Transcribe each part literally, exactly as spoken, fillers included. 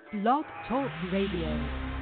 Blog Talk Radio.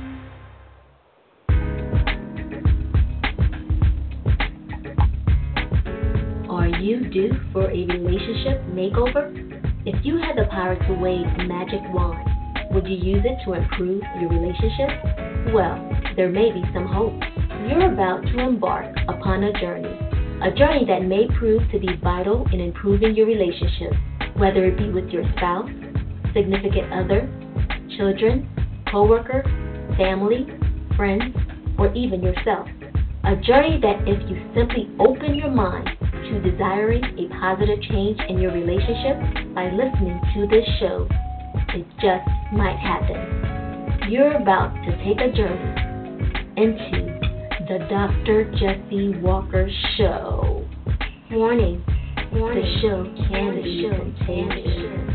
Are you due for a relationship makeover? If you had the power to wave a magic wand, would you use it to improve your relationship? Well, there may be some hope. You're about to embark upon a journey, a journey that may prove to be vital in improving your relationship, whether it be with your spouse, significant other, children, coworker, family, friends, or even yourself. A journey that if you simply open your mind to desiring a positive change in your relationship by listening to this show, it just might happen. You're about to take a journey into the Doctor Jesse Walker Show. Warning, Warning. The show can be contagious.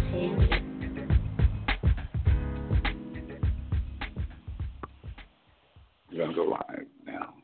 You're going to go live now.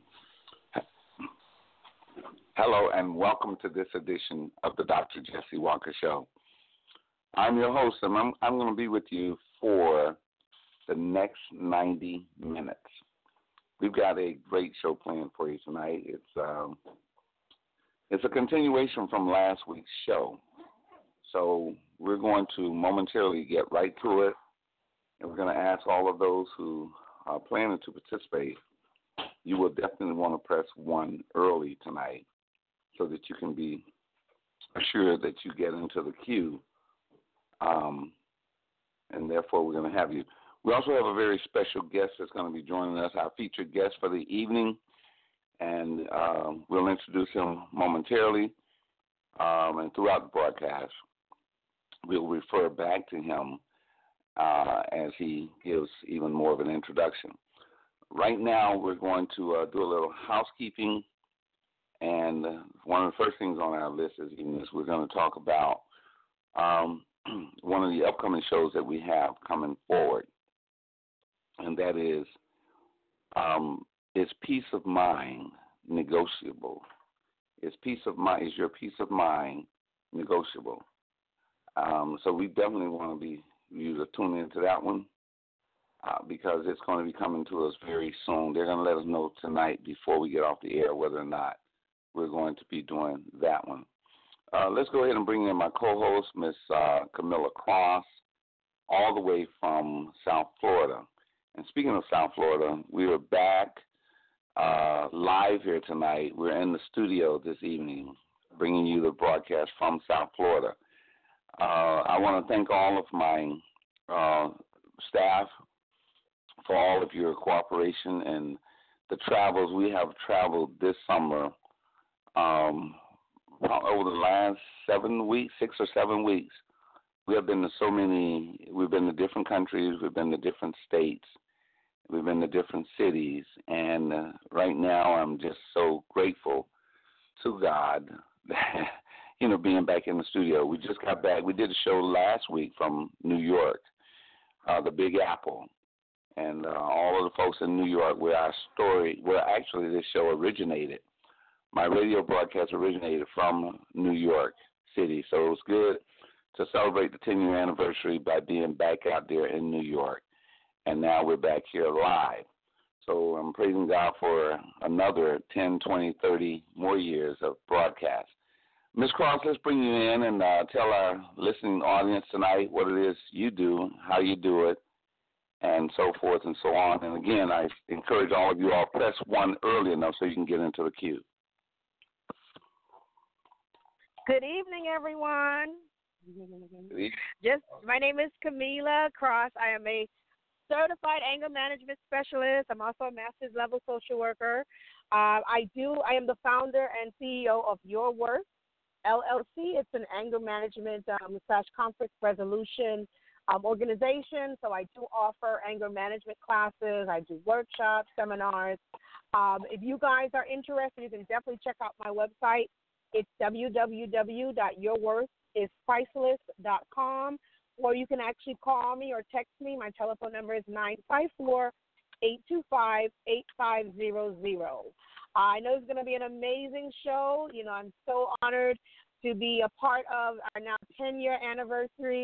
Hello and welcome to this edition of the Doctor Jesse Walker Show. I'm your host, and I'm, I'm going to be with you for the next ninety minutes. We've got a great show planned for you tonight. It's um, it's a continuation from last week's show. So we're going to momentarily get right to it, and we're going to ask all of those who are planning to participate. You will definitely want to press one early tonight so that you can be assured that you get into the queue, um, and therefore we're going to have you. We also have a very special guest that's going to be joining us, our featured guest for the evening, and um, we'll introduce him momentarily, um, and throughout the broadcast, we'll refer back to him uh, as he gives even more of an introduction. Right now, we're going to uh, do a little housekeeping, and uh, one of the first things on our list this evening is we're going to talk about um, one of the upcoming shows that we have coming forward, and that is, um, is peace of mind negotiable? Is peace of mind, is your peace of mind negotiable? Um, so we definitely want to be you to tune into that one. Uh, because it's going to be coming to us very soon. They're going to let us know tonight before we get off the air whether or not we're going to be doing that one. Uh, let's go ahead and bring in my co-host, Miss uh, Camilla Cross, all the way from South Florida. And speaking of South Florida, we are back uh, live here tonight. We're in the studio this evening, bringing you the broadcast from South Florida. Uh, I want to thank all of my uh, staff for all of your cooperation and the travels. We have traveled this summer um, over the last seven weeks, six or seven weeks. We have been to so many, we've been to different countries, we've been to different states, we've been to different cities, and uh, right now I'm just so grateful to God, you know, being back in the studio. We just got back. We did a show last week from New York, uh, the Big Apple. And uh, all of the folks in New York, where our story, where actually this show originated. My radio broadcast originated from New York City, so it was good to celebrate the ten-year anniversary by being back out there in New York. And now we're back here live. So I'm praising God for another ten, twenty, thirty more years of broadcast. Miz Cross, let's bring you in and uh, tell our listening audience tonight what it is you do, how you do it, and so forth and so on. And again, I encourage all of you all, press one early enough so you can get into the queue. Good evening, everyone. Good evening. Just, my name is Camila Cross. I am a certified anger management specialist. I'm also a master's level social worker. Uh, I do, I am the founder and C E O of Your Worth, L L C. It's an anger management um, slash conflict resolution Um, organization, so I do offer anger management classes. I do workshops, seminars. Um, if you guys are interested, you can definitely check out my website. It's w w w dot your worth is priceless dot com, or you can actually call me or text me. My telephone number is nine five four, eight two five, eight five zero zero. I know it's going to be an amazing show. You know, I'm so honored to be a part of our now ten-year anniversary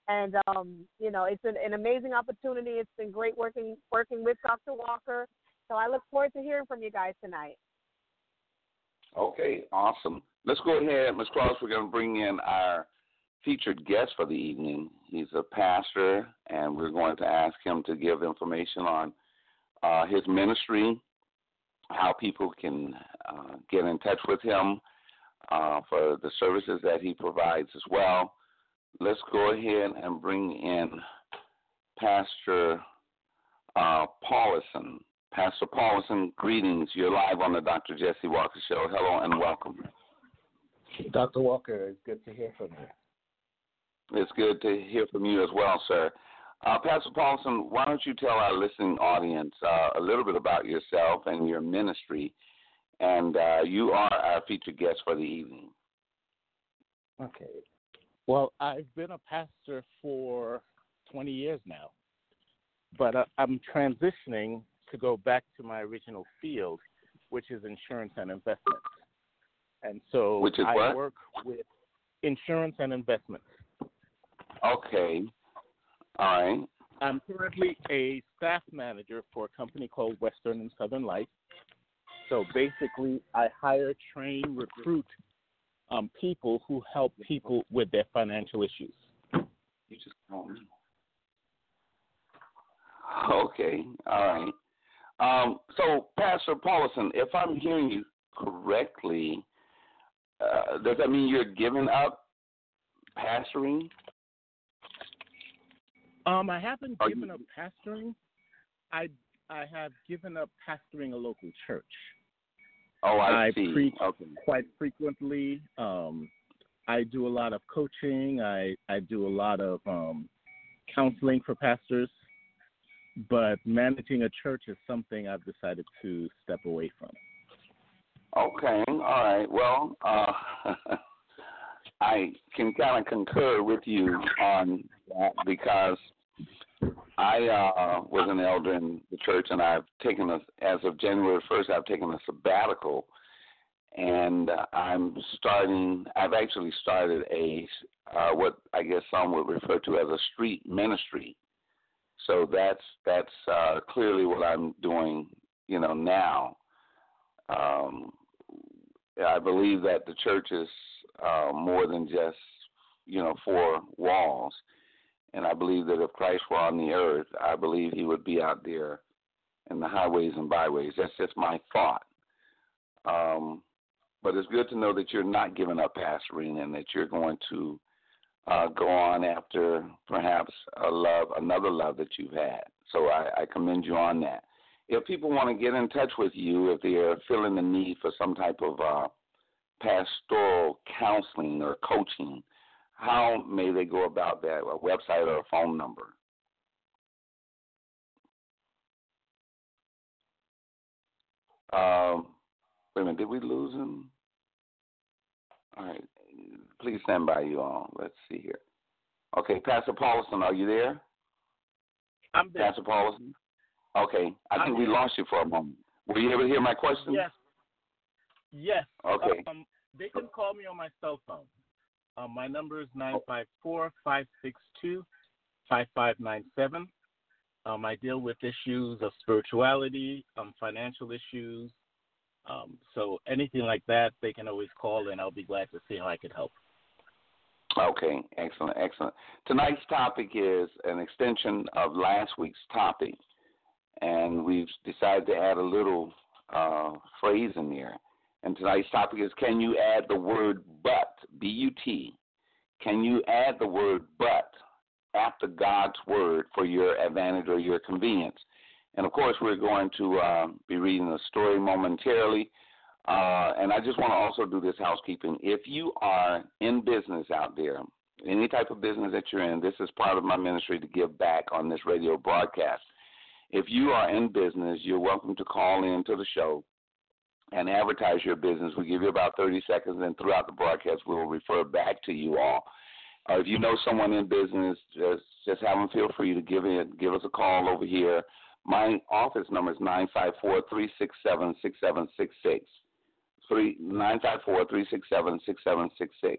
And, um, you know, it's an, an amazing opportunity. It's been great working working with Doctor Walker. So I look forward to hearing from you guys tonight. Okay, awesome. Let's go ahead, Miz Cross. We're going to bring in our featured guest for the evening. He's a pastor, and we're going to ask him to give information on uh, his ministry, how people can uh, get in touch with him uh, for the services that he provides as well. Let's go ahead and bring in Pastor uh, Paulison. Pastor Paulison, greetings. You're live on the Doctor Jesse Walker Show. Hello and welcome. Doctor Walker, it's good to hear from you. It's good to hear from you as well, sir. Uh, Pastor Paulson, why don't you tell our listening audience uh, a little bit about yourself and your ministry, and uh, you are our featured guest for the evening. Okay. Well, I've been a pastor for twenty years now, but uh, I'm transitioning to go back to my original field, which is insurance and investments. And so which is I what? work with insurance and investments. Okay. All right. I'm currently a staff manager for a company called Western and Southern Life. So basically, I hire, train, recruit um, people who help people with their financial issues. You just called me. Okay. All right. Um, so, Pastor Paulison, if I'm hearing you correctly, uh, does that mean you're giving up pastoring? Um, I haven't Are given you... up pastoring. I I have given up pastoring a local church. Oh, I, I see. preach okay. quite frequently. Um, I do a lot of coaching. I, I do a lot of um, counseling for pastors. But managing a church is something I've decided to step away from. Okay. All right. Well, uh, I can kind of concur with you on that because I uh, was an elder in the church, and I've taken a, as of January first, I've taken a sabbatical, and uh, I'm starting. I've actually started a uh, what I guess some would refer to as a street ministry. So that's that's uh, clearly what I'm doing, you know, now. Um, I believe that the church is uh, more than just, you know, four walls. And I believe that if Christ were on the earth, I believe he would be out there in the highways and byways. That's just my thought. Um, but it's good to know that you're not giving up pastoring and that you're going to uh, go on after perhaps a love, another love that you've had. So I, I commend you on that. If people want to get in touch with you, if they're feeling the need for some type of uh, pastoral counseling or coaching, how may they go about that? A website or a phone number? Um, wait a minute, did we lose him? All right, please stand by, you all. Let's see here. Okay, Pastor Paulison, are you there? I'm there. Pastor Paulison? Okay, I I'm think we here. lost you for a moment. Were you able to hear my question? Yes. Yes. Okay. Um, they can call me on my cell phone. Um, my number is nine five four, five six two, five five nine seven. Um, I deal with issues of spirituality, um, financial issues. Um, so anything like that, they can always call, and I'll be glad to see how I can help. Okay, excellent, excellent. Tonight's topic is an extension of last week's topic, and we've decided to add a little uh, phrase in there. And tonight's topic is, can you add the word but, B U T? Can you add the word but after God's word for your advantage or your convenience? And, of course, we're going to uh, be reading a story momentarily. Uh, and I just want to also do this housekeeping. If you are in business out there, any type of business that you're in, this is part of my ministry to give back on this radio broadcast. If you are in business, you're welcome to call in to the show and advertise your business. We give you about thirty seconds, and throughout the broadcast, we'll refer back to you all. Uh, if you know someone in business, just just have them feel free to give it, give us a call over here. My office number is nine five four, three six seven, six seven six six. nine five four, three six seven, six seven six six.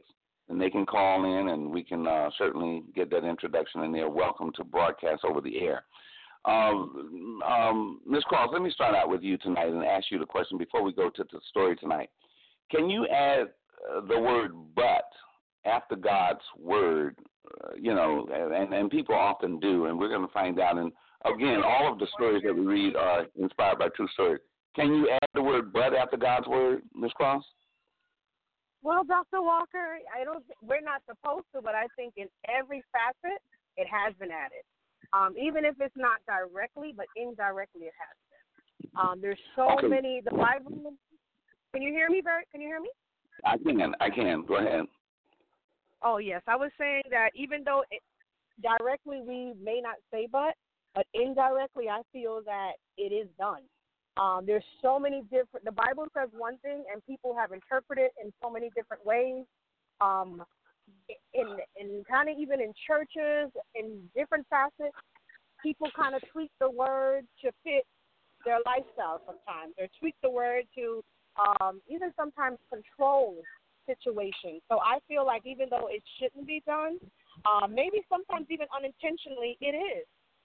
and they can call in, and we can uh, certainly get that introduction, and they're welcome to broadcast over the air. Um, um, Miz Cross, let me start out with you tonight and ask you the question before we go to the story tonight. Can you add uh, the word "but" after God's word? Uh, you know, and, and people often do, and we're going to find out. And again, all of the stories that we read are inspired by true stories. Can you add the word "but" after God's word, Miz Cross? Well, Doctor Walker, I don't. We're not supposed to, but I think in every facet it has been added. Um, even if it's not directly, but indirectly it has been. Um, there's so okay. many. The Bible. Can you hear me, Bert? Can you hear me? I can. I can. Go ahead. Oh yes, I was saying that even though it, directly we may not say "but," but indirectly I feel that it is done. Um, there's so many different. The Bible says one thing, and people have interpreted it in so many different ways. Um, in in kind of even in churches, in different facets, people kind of tweak the word to fit their lifestyle sometimes, or tweak the word to um, even sometimes control situations. So I feel like even though it shouldn't be done, uh, maybe sometimes even unintentionally it is.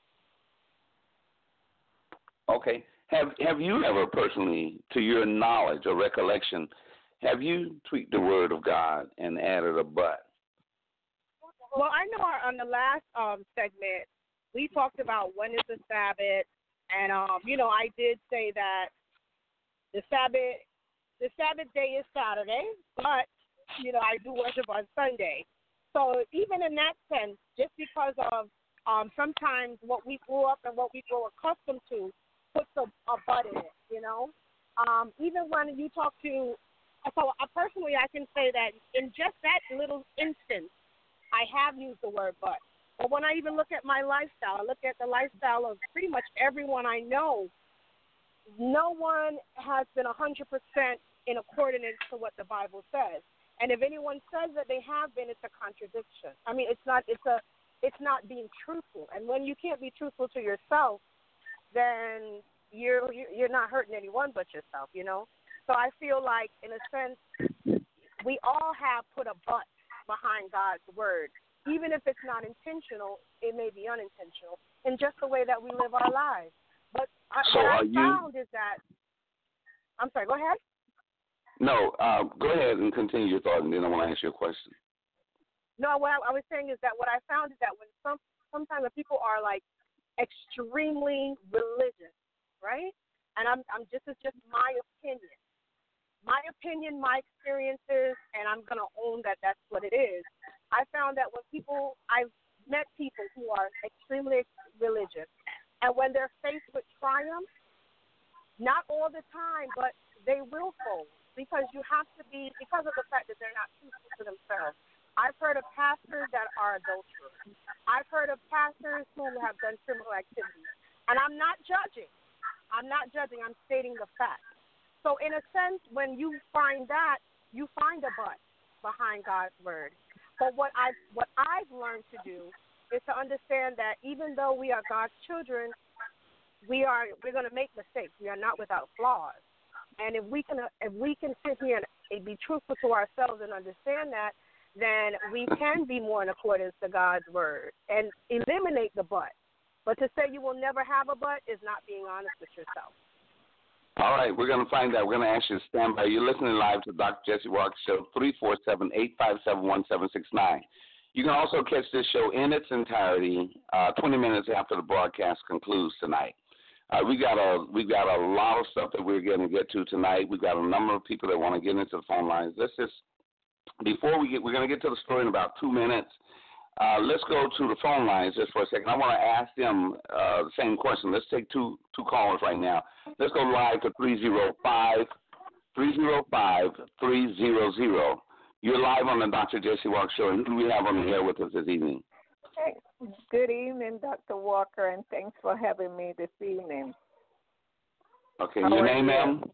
Okay. Have Have you ever personally, to your knowledge or recollection, have you tweaked the word of God and added a "but"? Well, I know our, on the last um, segment we talked about when is the Sabbath, and um, you know I did say that the Sabbath the Sabbath day is Saturday, but you know I do worship on Sunday. So even in that sense, just because of um, sometimes what we grew up and what we grow accustomed to puts a, a but in it, you know. Um, even when you talk to, so uh, personally I can say that in just that little instance, I have used the word "but." But when I even look at my lifestyle, I look at the lifestyle of pretty much everyone I know, no one has been one hundred percent in accordance to what the Bible says. And if anyone says that they have been, it's a contradiction. I mean, it's not, it's a, it's not being truthful. And when you can't be truthful to yourself, then you're you're not hurting anyone but yourself, you know. So I feel like, in a sense, we all have put a "but" behind God's word, even if it's not intentional. It may be unintentional, in just the way that we live our lives. But I, so what I you, found is that, I'm sorry. Go ahead. No, uh, go ahead and continue your thought, and then I want to ask you a question. No, what I, I was saying is that what I found is that when some sometimes when people are like extremely religious, right? And I'm I'm just it's just my opinion, my opinion, my experiences, and I'm gonna own that that's what it is. I found that when people I've met people who are extremely religious, and when they're faced with triumph, not all the time, but they will fold because you have to be because of the fact that they're not truthful to themselves. I've heard of pastors that are adulterers. I've heard of pastors who have done criminal activities. And I'm not judging. I'm not judging. I'm stating the fact. So in a sense, when you find that, you find a but behind God's word. But what I've, what I've learned to do is to understand that even though we are God's children, we are, we're going to make mistakes. We are not without flaws. And if we can, if we can sit here and, and be truthful to ourselves and understand that, then we can be more in accordance to God's word and eliminate the but. But to say you will never have a but is not being honest with yourself. All right, we're going to find out. We're going to ask you to stand by. You're listening live to Doctor Jesse Walker Show, three four seven, eight five seven, one seven six nine. You can also catch this show in its entirety uh, twenty minutes after the broadcast concludes tonight. Uh, we got a we got a lot of stuff that we're going to get to tonight. We've got a number of people that want to get into the phone lines. Let's just Before we get, we're going to get to the story in about two minutes. Uh, let's go to the phone lines just for a second. I want to ask them uh, the same question. Let's take two two callers right now. Let's go live to three zero five, three zero five, three zero zero. You're live on the Doctor Jesse Walker Show. And who do we have on the air with us this evening? Hey, good evening, Doctor Walker, and thanks for having me this evening. Okay, How your are name, you? ma'am?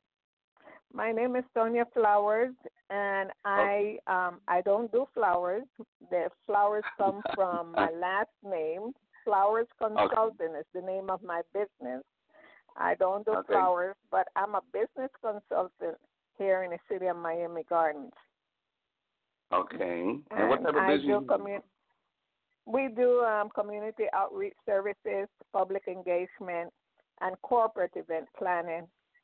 My name is Sonia Flowers, and I um, I don't do flowers. The flowers come from my last name. Flowers Consulting is the name of my business. I don't do Okay. flowers, but I'm a business consultant here in the city of Miami Gardens. Okay. And, and what type of I business? do commu- we do um, community outreach services, public engagement, and corporate event planning.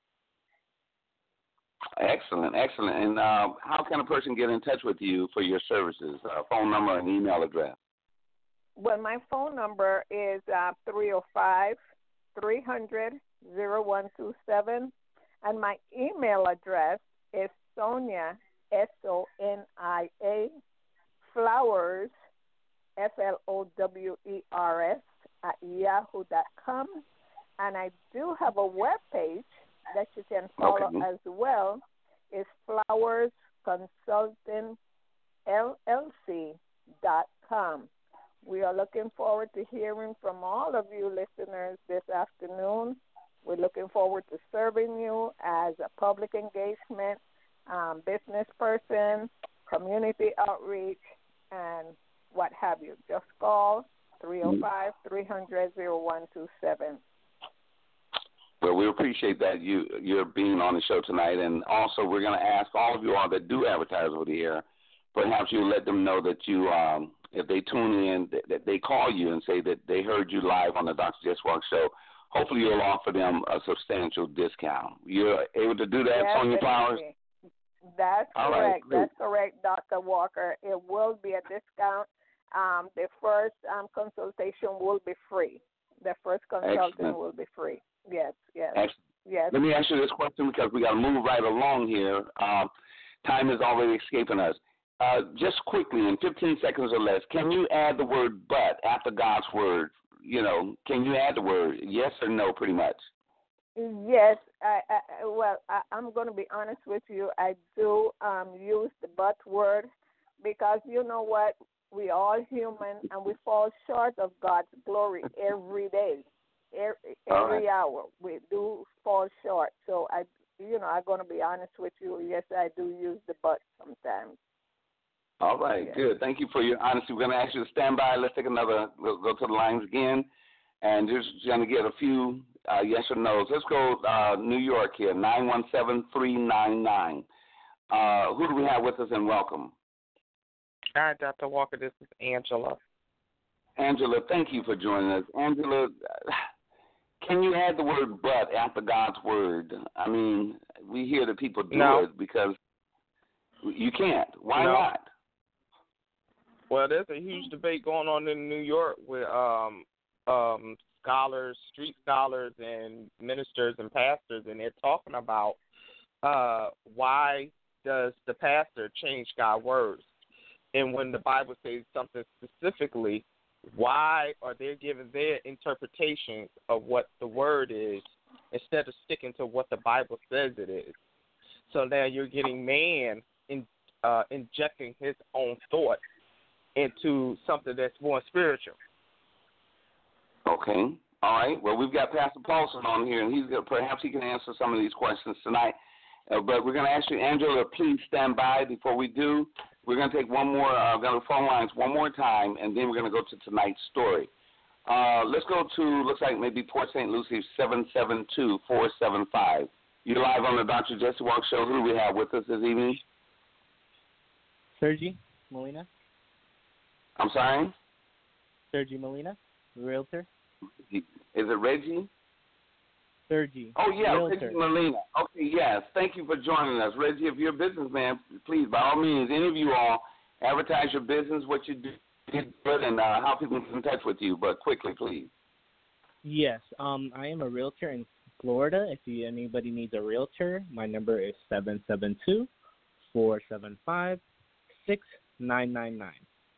Excellent, excellent. And uh, how can a person get in touch with you for your services? Uh, phone number and email address. Well, my phone number is uh, three oh five, three hundred, oh one two seven, and my email address is Sonia, S O N I A, Flowers, F L O W E R S, at yahoo dot com. And I do have a web page that you can follow okay. as well. It's Flowers Consulting L L C dot com. We are looking forward to hearing from all of you listeners this afternoon. We're looking forward to serving you as a public engagement um, business person, community outreach, and what have you. Just call three oh five, three hundred, oh one two seven. Well, we appreciate that you you're being on the show tonight, and also we're going to ask all of you all that do advertise over the air, perhaps you let them know that you, um, if they tune in, that, that they call you and say that they heard you live on the Doctor Jesse Walker Show. Hopefully, you'll offer them a substantial discount. You're able to do that, Yes, Sonia Flowers? That's all correct. Right, That's correct, Doctor Walker. It will be a discount. Um, the first um, consultation will be free. The first consultation Excellent. will be free. Yes, yes, Excellent. yes. Let me ask you this question because we got to move right along here. Um, time is already escaping us. Uh, just quickly, in fifteen seconds or less, can you add the word "but" after God's word? You know, can you add the word yes or no, pretty much? Yes. I, I, well, I, I'm going to be honest with you. I do um, use the "but" word because you know what? We all human and we fall short of God's glory every day. Every, every right. hour we do fall short. So I, you know, I'm going to be honest with you. Yes, I do use the "but" sometimes. All right, yes. Good. Thank you for your honesty. We're going to ask you to stand by. Let's take another. We'll go to the lines again, and just going to get a few uh, yes or no's. Let's go uh, New York here, nine one seven, three nine nine. Uh, who do we have with us, and welcome? Hi, Doctor Walker. This is Angela. Angela, thank you for joining us. Angela, can you add the word "but" after God's word? I mean, we hear that people do no. it because you can't. Why no. not? Well, there's a huge debate going on in New York with um, um, scholars, street scholars, and ministers and pastors, and they're talking about uh, why does the pastor change God's words? And when the Bible says something specifically, why are they giving their interpretations of what the word is instead of sticking to what the Bible says it is? So now you're getting man in, uh, injecting his own thought into something that's more spiritual. Okay. All right. Well, we've got Pastor Paulson on here, and he's gonna, perhaps he can answer some of these questions tonight. Uh, but we're going to ask you, Angela, please stand by. Before we do, we're going to take one more, uh, going to phone lines one more time, and then we're going to go to tonight's story. Uh, let's go to, looks like maybe Port Saint Lucie, seven seven two, four seven five. You're live on the Doctor Jesse Walker Show. Who do we have with us this evening? Sergi Molina. I'm sorry? Sergi Molina, realtor. Is it Reggie? Sergi. Oh, yeah, realtor. Reggie Molina. Okay, yes. Thank you for joining us. Reggie, if you're a businessman, please, by all means, any of you all, advertise your business, what you do, and uh, how people can get in touch with you. But quickly, please. Yes, um, I am a realtor in Florida. If you, anybody needs a realtor, my number is seven seven two, four seven five, six nine nine nine.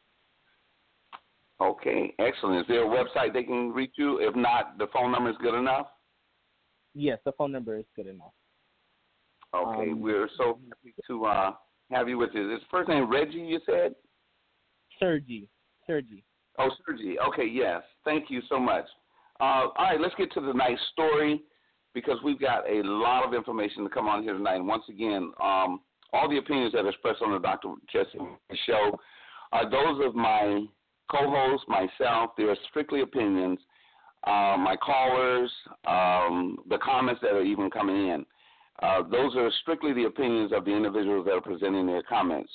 Okay, excellent. Is there a website they can reach you? If not, the phone number is good enough? Yes, the phone number is good enough. Okay, um, we're so happy to uh, have you with us. Is first name Reggie, you said? Sergi. Sergi. Oh, Sergi. Okay, yes. Thank you so much. Uh, all right, let's get to the night's story because we've got a lot of information to come on here tonight. And once again, um, all the opinions that are expressed on the Doctor Jesse Show are those of my co-host, myself. They are strictly opinions. Uh, my callers, um, the comments that are even coming in, uh, those are strictly the opinions of the individuals that are presenting their comments.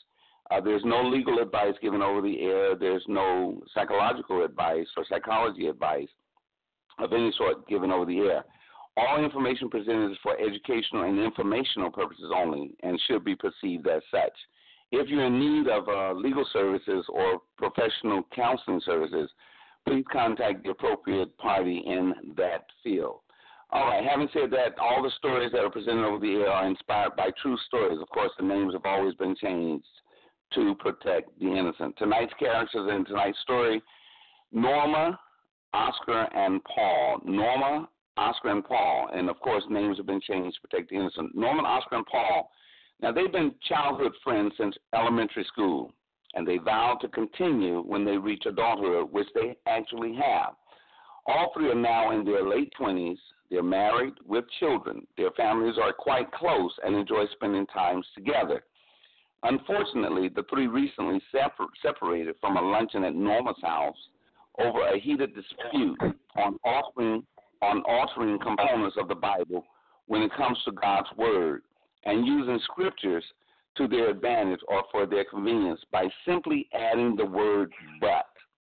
Uh, there's no legal advice given over the air. There's no psychological advice or psychology advice of any sort given over the air. All information presented is for educational and informational purposes only and should be perceived as such. If you're in need of uh, legal services or professional counseling services, please contact the appropriate party in that field. All right, having said that, all the stories that are presented over the air are inspired by true stories. Of course, the names have always been changed to protect the innocent. Tonight's characters in tonight's story, Norma, Oscar, and Paul. Norma, Oscar, and Paul. And, of course, names have been changed to protect the innocent. Norman, Oscar, and Paul. Now, they've been childhood friends since elementary school, and they vowed to continue when they reach adulthood, which they actually have. All three are now in their late twenties. They're married with children. Their families are quite close and enjoy spending time together. Unfortunately, the three recently separ- separated from a luncheon at Norma's house over a heated dispute on altering, on altering components of the Bible when it comes to God's Word and using scriptures to their advantage or for their convenience by simply adding the word but.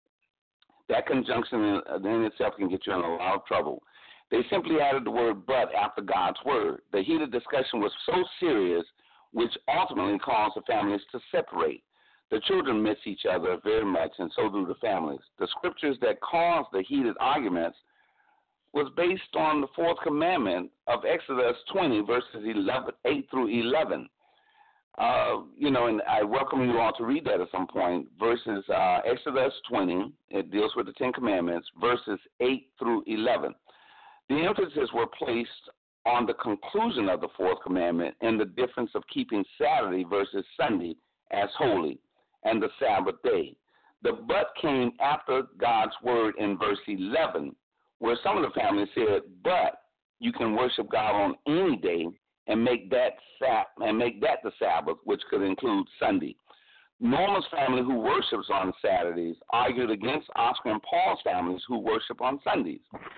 That conjunction in, in itself can get you in a lot of trouble. They simply added the word but after God's Word. The heated discussion was so serious, which ultimately caused the families to separate. The children miss each other very much, and so do the families. The scriptures that caused the heated arguments was based on the fourth commandment of Exodus twenty, verses eleven, eight through eleven. Uh, you know, and I welcome you all to read that at some point. Verses uh, Exodus twenty, it deals with the Ten Commandments, verses eight through eleven. The emphasis were placed on the conclusion of the fourth commandment and the difference of keeping Saturday versus Sunday as holy and the Sabbath day. The but came after God's word in verse eleven, where some of the families said, but you can worship God on any day and make that sab- and make that the Sabbath, which could include Sunday. Norma's family, who worships on Saturdays, argued against Oscar and Paul's families, who worship on Sundays.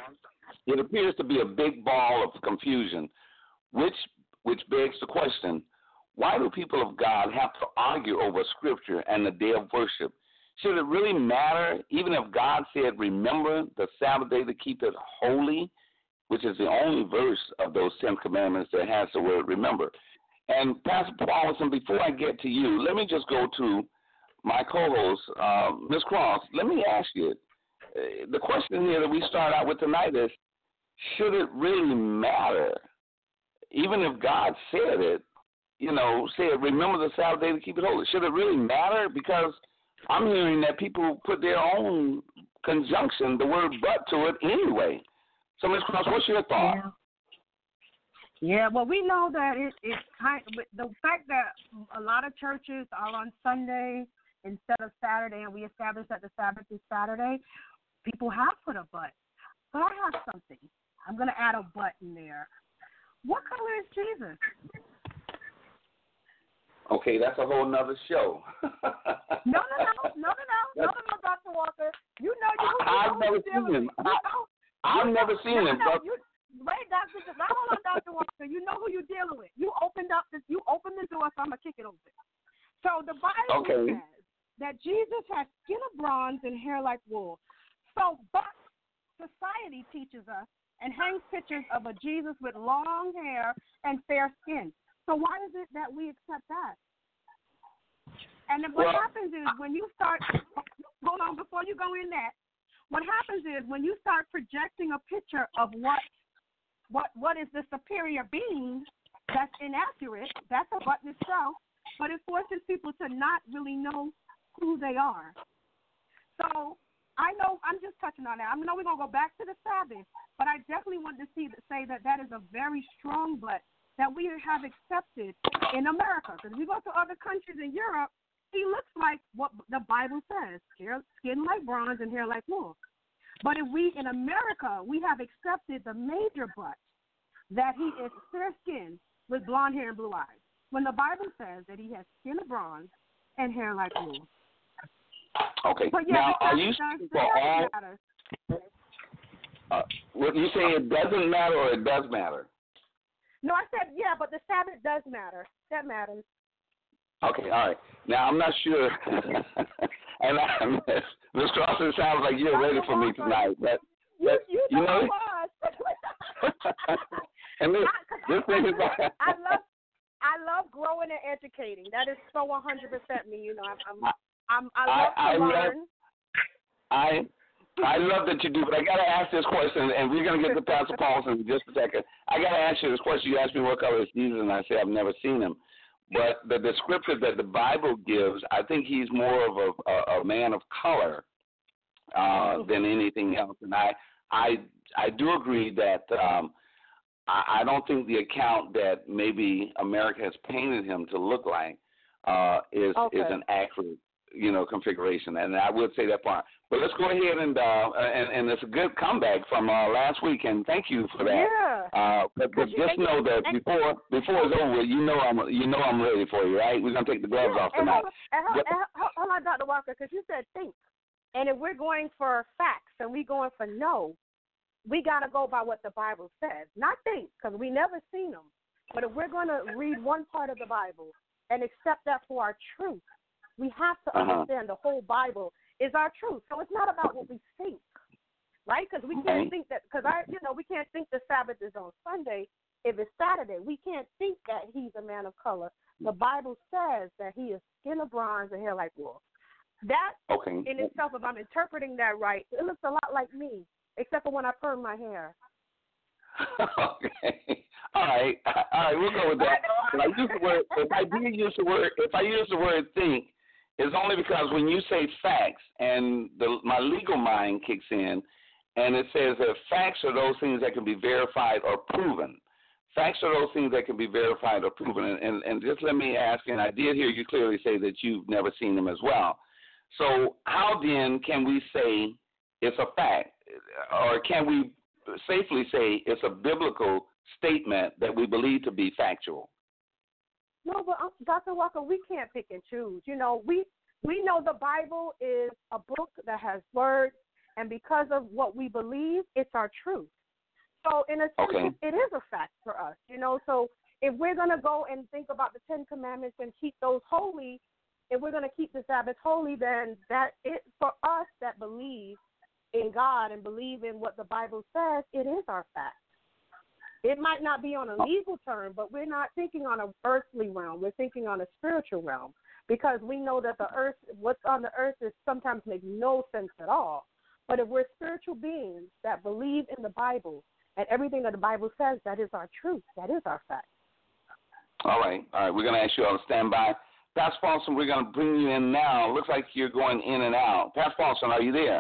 It appears to be a big ball of confusion, which which begs the question, why do people of God have to argue over Scripture and the day of worship? Should it really matter, even if God said, remember the Sabbath day to keep it holy, which is the only verse of those Ten Commandments that has the word remember? And Pastor Paulson, before I get to you, let me just go to my co-host, uh, Miz Cross. Let me ask you, uh, the question here that we start out with tonight is, should it really matter? Even if God said it, you know, said, remember the Sabbath day to keep it holy. Should it really matter? Because I'm hearing that people put their own conjunction, the word but, to it anyway. So, Miz Cross, what's your thought? Yeah. Yeah, well, we know that it, it's kind of, the fact that a lot of churches are on Sunday instead of Saturday, and we established that the Sabbath is Saturday, people have put a but. But I have something. I'm going to add a but in there. What color is Jesus? Okay, that's a whole nother show. no, no, no, no, no, no, no, no, no, Doctor Walker. You know you. you I've know never you seen him. You know, I've you never know, seen no, him. No, But... you, wait, Doctor Now hold on, Doctor Walker. You know who you're dealing with. You opened up this. You opened the door, so I'm gonna kick it open. So the Bible okay. says that Jesus has skin of bronze and hair like wool. So, but society teaches us and hangs pictures of a Jesus with long hair and fair skin. So why is it that we accept that? And then what well, happens is when you start, hold on, before you go in that, what happens is when you start projecting a picture of what what what is the superior being, that's inaccurate. That's a button itself, but it forces people to not really know who they are. So I know I'm just touching on that. I know we're going to go back to the Sabbath, but I definitely want to see say that that is a very strong but that we have accepted in America. Because if we go to other countries in Europe, he looks like what the Bible says, skin like bronze and hair like wool. But if we, in America, we have accepted the major but, that he is fair-skinned with blonde hair and blue eyes, when the Bible says that he has skin of bronze and hair like wool. Okay. But yeah, now, are you does, for all? Uh, what you say? It doesn't matter, or it does matter? No, I said yeah, but the Sabbath does matter. That matters. Okay, all right. Now I'm not sure, and I, Miz Cross, it sounds like you're ready for me tonight, but, but you, you, you know, know was. and this, this I, thing I, is like, I love, I love growing and educating. That is so one hundred percent me. You know, I'm, I'm, I'm I love I, to I learn. Love, I I love that you do, but I got to ask this question, and we're going to get to Pastor Paulson in just a second. I got to ask you this question. You asked me what color is Jesus, and I say I've never seen him. But the descriptor that the Bible gives, I think he's more of a, a, a man of color uh, than anything else. And I I I do agree that um, I, I don't think the account that maybe America has painted him to look like uh, is okay. is an accurate, you know, configuration, and I would say that part. But let's go ahead and uh, and, and it's a good comeback from uh, last week, and thank you for that. Yeah. Uh, but, but just know that before before it's over, you know I'm you know I'm ready for you, right? We're gonna take the gloves yeah, off tonight. And hold, and hold, and hold, hold on, Doctor Walker, because you said think, and if we're going for facts and we're going for no, we gotta go by what the Bible says, not think, because we never seen them. But if we're going to read one part of the Bible and accept that for our truth, we have to uh-huh. understand the whole Bible is our truth. So it's not about what we think, right? Because we can't okay. think that, because I, you know, we can't think the Sabbath is on Sunday if it's Saturday. We can't think that he's a man of color. The Bible says that he is skin of bronze and hair like wool. That okay. in itself, if I'm interpreting that right, it looks a lot like me, except for when I perm my hair. Okay. All right. All right. We'll go with that. If I use the word, if I do use the word, if I use the word think, it's only because when you say facts, and the, my legal mind kicks in, and it says that facts are those things that can be verified or proven. Facts are those things that can be verified or proven. And, and, and just let me ask, and I did hear you clearly say that you've never seen them as well. So how then can we say it's a fact, or can we safely say it's a biblical statement that we believe to be factual? No, but um, Doctor Walker, we can't pick and choose. You know, we we know the Bible is a book that has words, and because of what we believe, it's our truth. So in a sense, okay. it, it is a fact for us. You know, so if we're going to go and think about the Ten Commandments and keep those holy, if we're going to keep the Sabbath holy, then that it for us that believe in God and believe in what the Bible says, it is our fact. It might not be on a legal term, but we're not thinking on an earthly realm. We're thinking on a spiritual realm, because we know that the earth, what's on the earth, is sometimes makes no sense at all. But if we're spiritual beings that believe in the Bible and everything that the Bible says, that is our truth. That is our fact. All right. All right. We're going to ask you all to stand by. Pastor Paulson, we're going to bring you in now. Looks like you're going in and out. Pastor Paulson, are you there?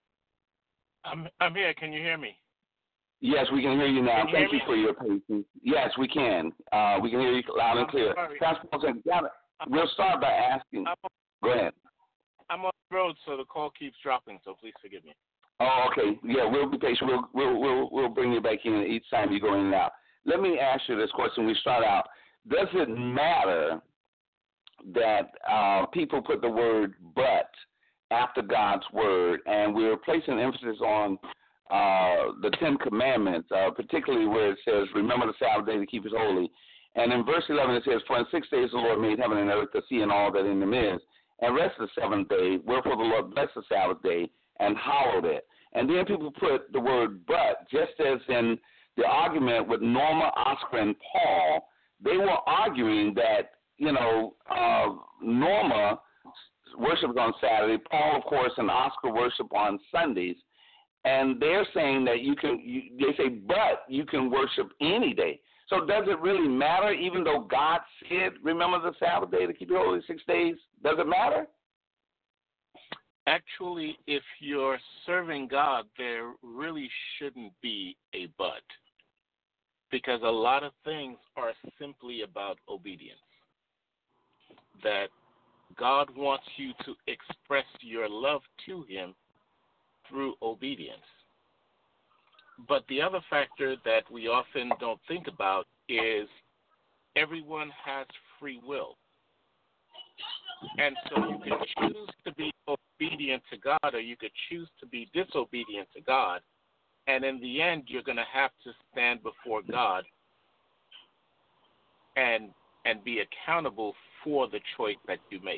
I'm I'm here. Can you hear me? Yes, we can hear you now. Can you Thank hear you for your patience. Yes, we can. Uh, we can hear you loud and clear. Sorry. Pastor Paulson, we'll start by asking. Go ahead. I'm on the road, so the call keeps dropping, so please forgive me. Oh, okay. Yeah, we'll be patient. We'll we'll we'll we'll bring you back in each time you go in and out. Let me ask you this question. We start out. Does it matter that uh, people put the word "but" after God's word, and we're placing emphasis on uh, the Ten Commandments, uh, particularly where it says, "Remember the Sabbath day to keep it holy." And in verse eleven it says, "For in six days the Lord made heaven and earth, the sea, and all that in them is, and rest the seventh day. Wherefore the Lord blessed the Sabbath day and hallowed it." And then people put the word "but," just as in the argument with Norma, Oscar, and Paul. They were arguing that, you know, uh, Norma worships on Saturday, Paul, of course, and Oscar worship on Sundays. And they're saying that you can, you, they say, but you can worship any day. So does it really matter, even though God said, remember the Sabbath day to keep it holy six days? Does it matter? Actually, if you're serving God, there really shouldn't be a but, because a lot of things are simply about obedience. That God wants you to express your love to him through obedience. But the other factor that we often don't think about is everyone has free will. And so you can choose to be obedient to God, or you could choose to be disobedient to God. And in the end, you're going to have to stand before God and and be accountable for the choice that you made.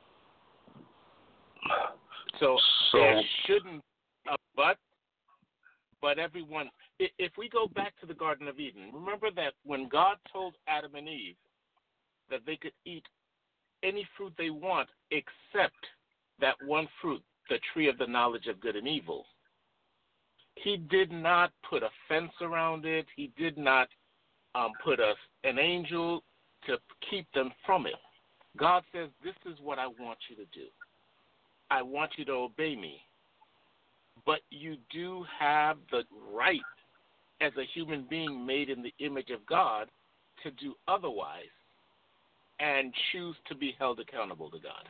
So, so there shouldn't a but, but everyone, if we go back to the Garden of Eden, remember that when God told Adam and Eve that they could eat any fruit they want except that one fruit, the tree of the knowledge of good and evil, he did not put a fence around it. He did not um, put a, an angel to keep them from it. God says, this is what I want you to do. I want you to obey me. But you do have the right as a human being made in the image of God to do otherwise and choose to be held accountable to God.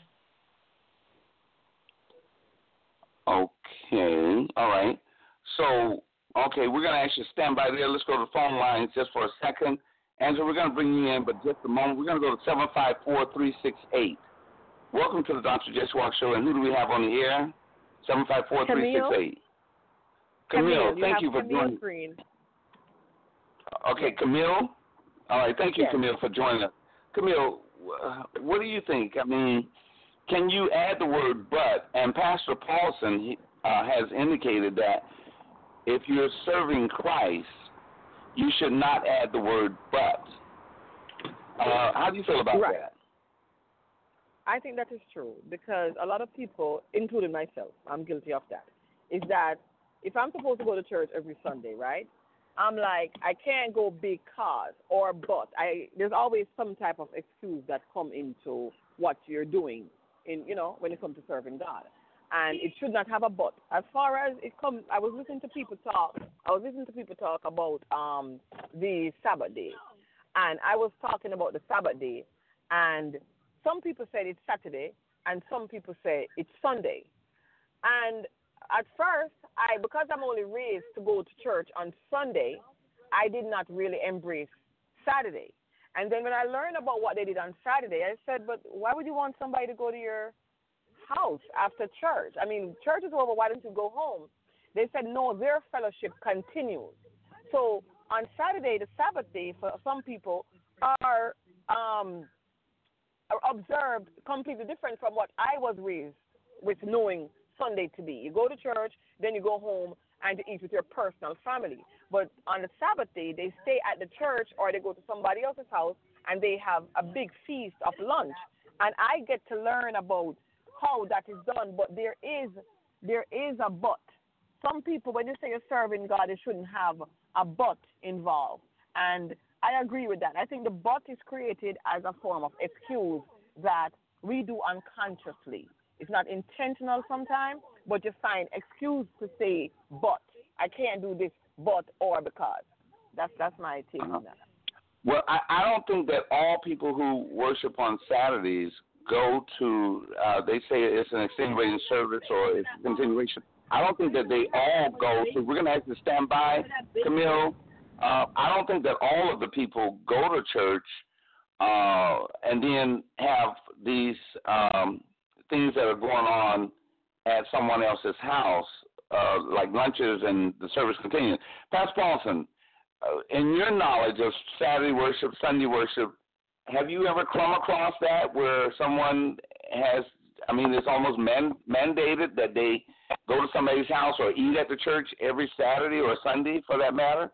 Okay. All right. So, okay, we're going to actually stand by there. Let's go to the phone lines just for a second. Angela, we're going to bring you in, but just a moment. We're going to go to seven five four, three six eight. Welcome to the Doctor Jesse Walker Show. And who do we have on the air? seven five four, three six eight. Camille, Camille, thank you, you for Camille joining. Green. Okay, Camille. All right, thank you, Yes. Camille, for joining us. Camille, what do you think? I mean, can you add the word but? And Pastor Paulson he, uh, has indicated that if you're serving Christ, you should not add the word but. Uh, how do you feel about Right. that? I think that is true because a lot of people, including myself, I'm guilty of that, is that if I'm supposed to go to church every Sunday, right, I'm like, I can't go because or but. I There's always some type of excuse that come into what you're doing, in you know, when it comes to serving God. And it should not have a but. As far as it comes, I was listening to people talk, I was listening to people talk about um, the Sabbath day. And I was talking about the Sabbath day, and some people said it's Saturday, and some people say it's Sunday. And at first, I because I'm only raised to go to church on Sunday, I did not really embrace Saturday. And then when I learned about what they did on Saturday, I said, but why would you want somebody to go to your house after church? I mean, church is over, why don't you go home? They said, no, their fellowship continues. So on Saturday, the Sabbath day, for some people, are um, are observed completely different from what I was raised with knowing Sunday to be. You go to church, then you go home and you eat with your personal family. But on the Sabbath day, they stay at the church or they go to somebody else's house and they have a big feast of lunch. And I get to learn about how that is done, but there is there is a but. Some people, when you say you're serving God, they shouldn't have a but involved. And I agree with that. I think the but is created as a form of excuse that we do unconsciously. It's not intentional sometimes, but you find excuse to say but. I can't do this but or because. That's that's my take uh-huh. on that. Well, I, I don't think that all people who worship on Saturdays go to, uh, they say it's an extenuating service or it's a continuation. I don't think that they all go to, we're going to have to stand by, Camille. Uh, I don't think that all of the people go to church uh, and then have these um, things that are going on at someone else's house, uh, like lunches and the service continuing. Pastor Paulson, uh, in your knowledge of Saturday worship, Sunday worship, have you ever come across that where someone has, I mean, it's almost man, mandated that they go to somebody's house or eat at the church every Saturday or Sunday for that matter?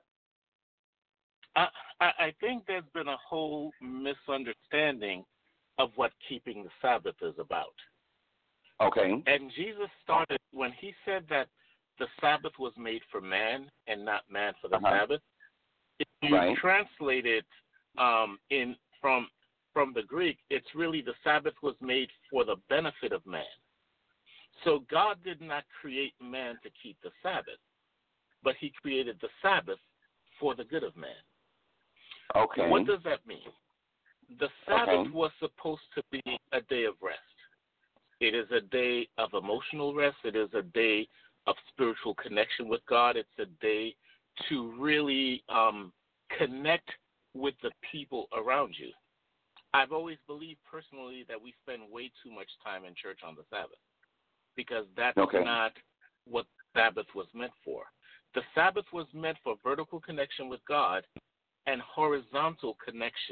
I, I think there's been a whole misunderstanding of what keeping the Sabbath is about. Okay. And Jesus started, when he said that the Sabbath was made for man and not man for the uh-huh. Sabbath, if you right. translate it um, in from from the Greek, it's really the Sabbath was made for the benefit of man. So God did not create man to keep the Sabbath, but he created the Sabbath for the good of man. Okay. What does that mean? The Sabbath okay. was supposed to be a day of rest. It is a day of emotional rest. It is a day of spiritual connection with God. It's a day to really um, connect with the people around you. I've always believed personally that we spend way too much time in church on the Sabbath because that's okay. not what Sabbath was meant for. The Sabbath was meant for vertical connection with God and horizontal connection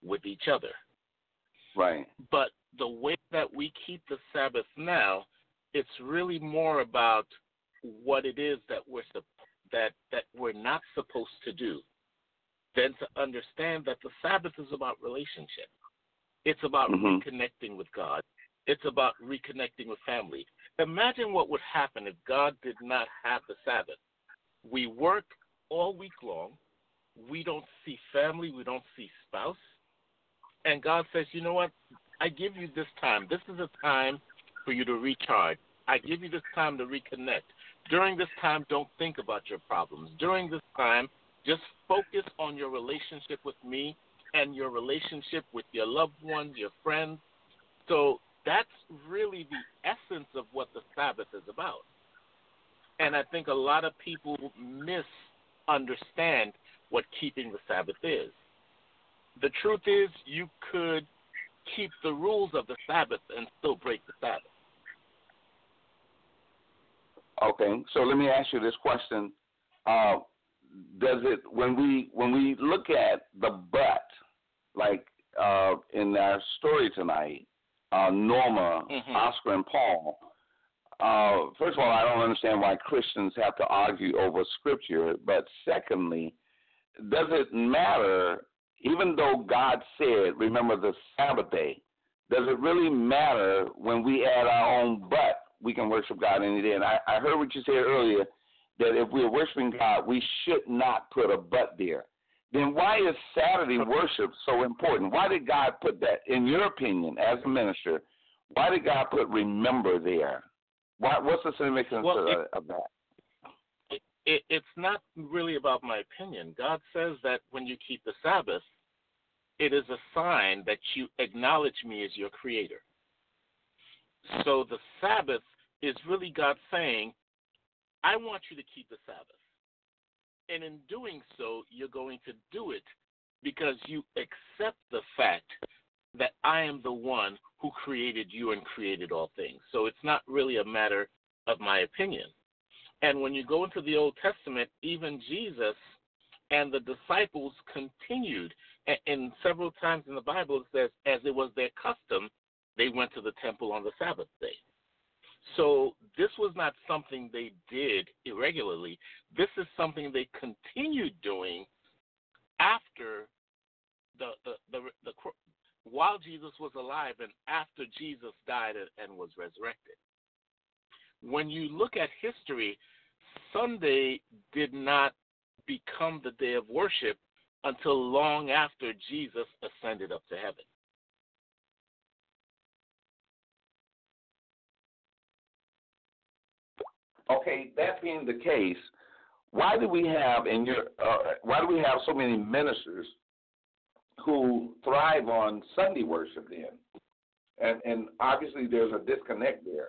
with each other. Right. But the way that we keep the Sabbath now, it's really more about what it is that we're that that we're not supposed to do than to understand that the Sabbath is about relationship. It's about mm-hmm. reconnecting with God. It's about reconnecting with family. Imagine what would happen if God did not have the Sabbath. We work all week long. We don't see family. We don't see spouse. And God says, you know what? I give you this time. This is a time for you to recharge. I give you this time to reconnect. During this time, don't think about your problems. During this time, just focus on your relationship with me and your relationship with your loved ones, your friends. So that's really the essence of what the Sabbath is about. And I think a lot of people misunderstand what keeping the Sabbath is. The truth is, you could keep the rules of the Sabbath and still break the Sabbath. Okay, so let me ask you this question: uh, Does it when we when we look at the but, like uh, in our story tonight, uh, Norma, mm-hmm. Oscar, and Paul? Uh, first of all, I don't understand why Christians have to argue over Scripture. But secondly, does it matter? Even though God said, remember the Sabbath day, does it really matter when we add our own but? We can worship God any day. And I, I heard what you said earlier, that if we're worshiping God, we should not put a but there. Then why is Saturday worship so important? Why did God put that, in your opinion, as a minister, why did God put remember there? Why, what's the significance well, of, it, of that? It, it, it's not really about my opinion. God says that when you keep the Sabbath, it is a sign that you acknowledge me as your creator. So the Sabbath is really God saying, I want you to keep the Sabbath. And in doing so, you're going to do it because you accept the fact that I am the one who created you and created all things. So it's not really a matter of my opinion. And when you go into the Old Testament, even Jesus and the disciples continued. And several times in the Bible it says, as it was their custom, they went to the temple on the Sabbath day. So this was not something they did irregularly. This is something they continued doing after the the, the, the while Jesus was alive and after Jesus died and was resurrected. When you look at history, Sunday did not become the day of worship until long after Jesus ascended up to heaven. Okay, that being the case, why do we have in your uh, why do we have so many ministers who thrive on Sunday worship then? And and obviously there's a disconnect there.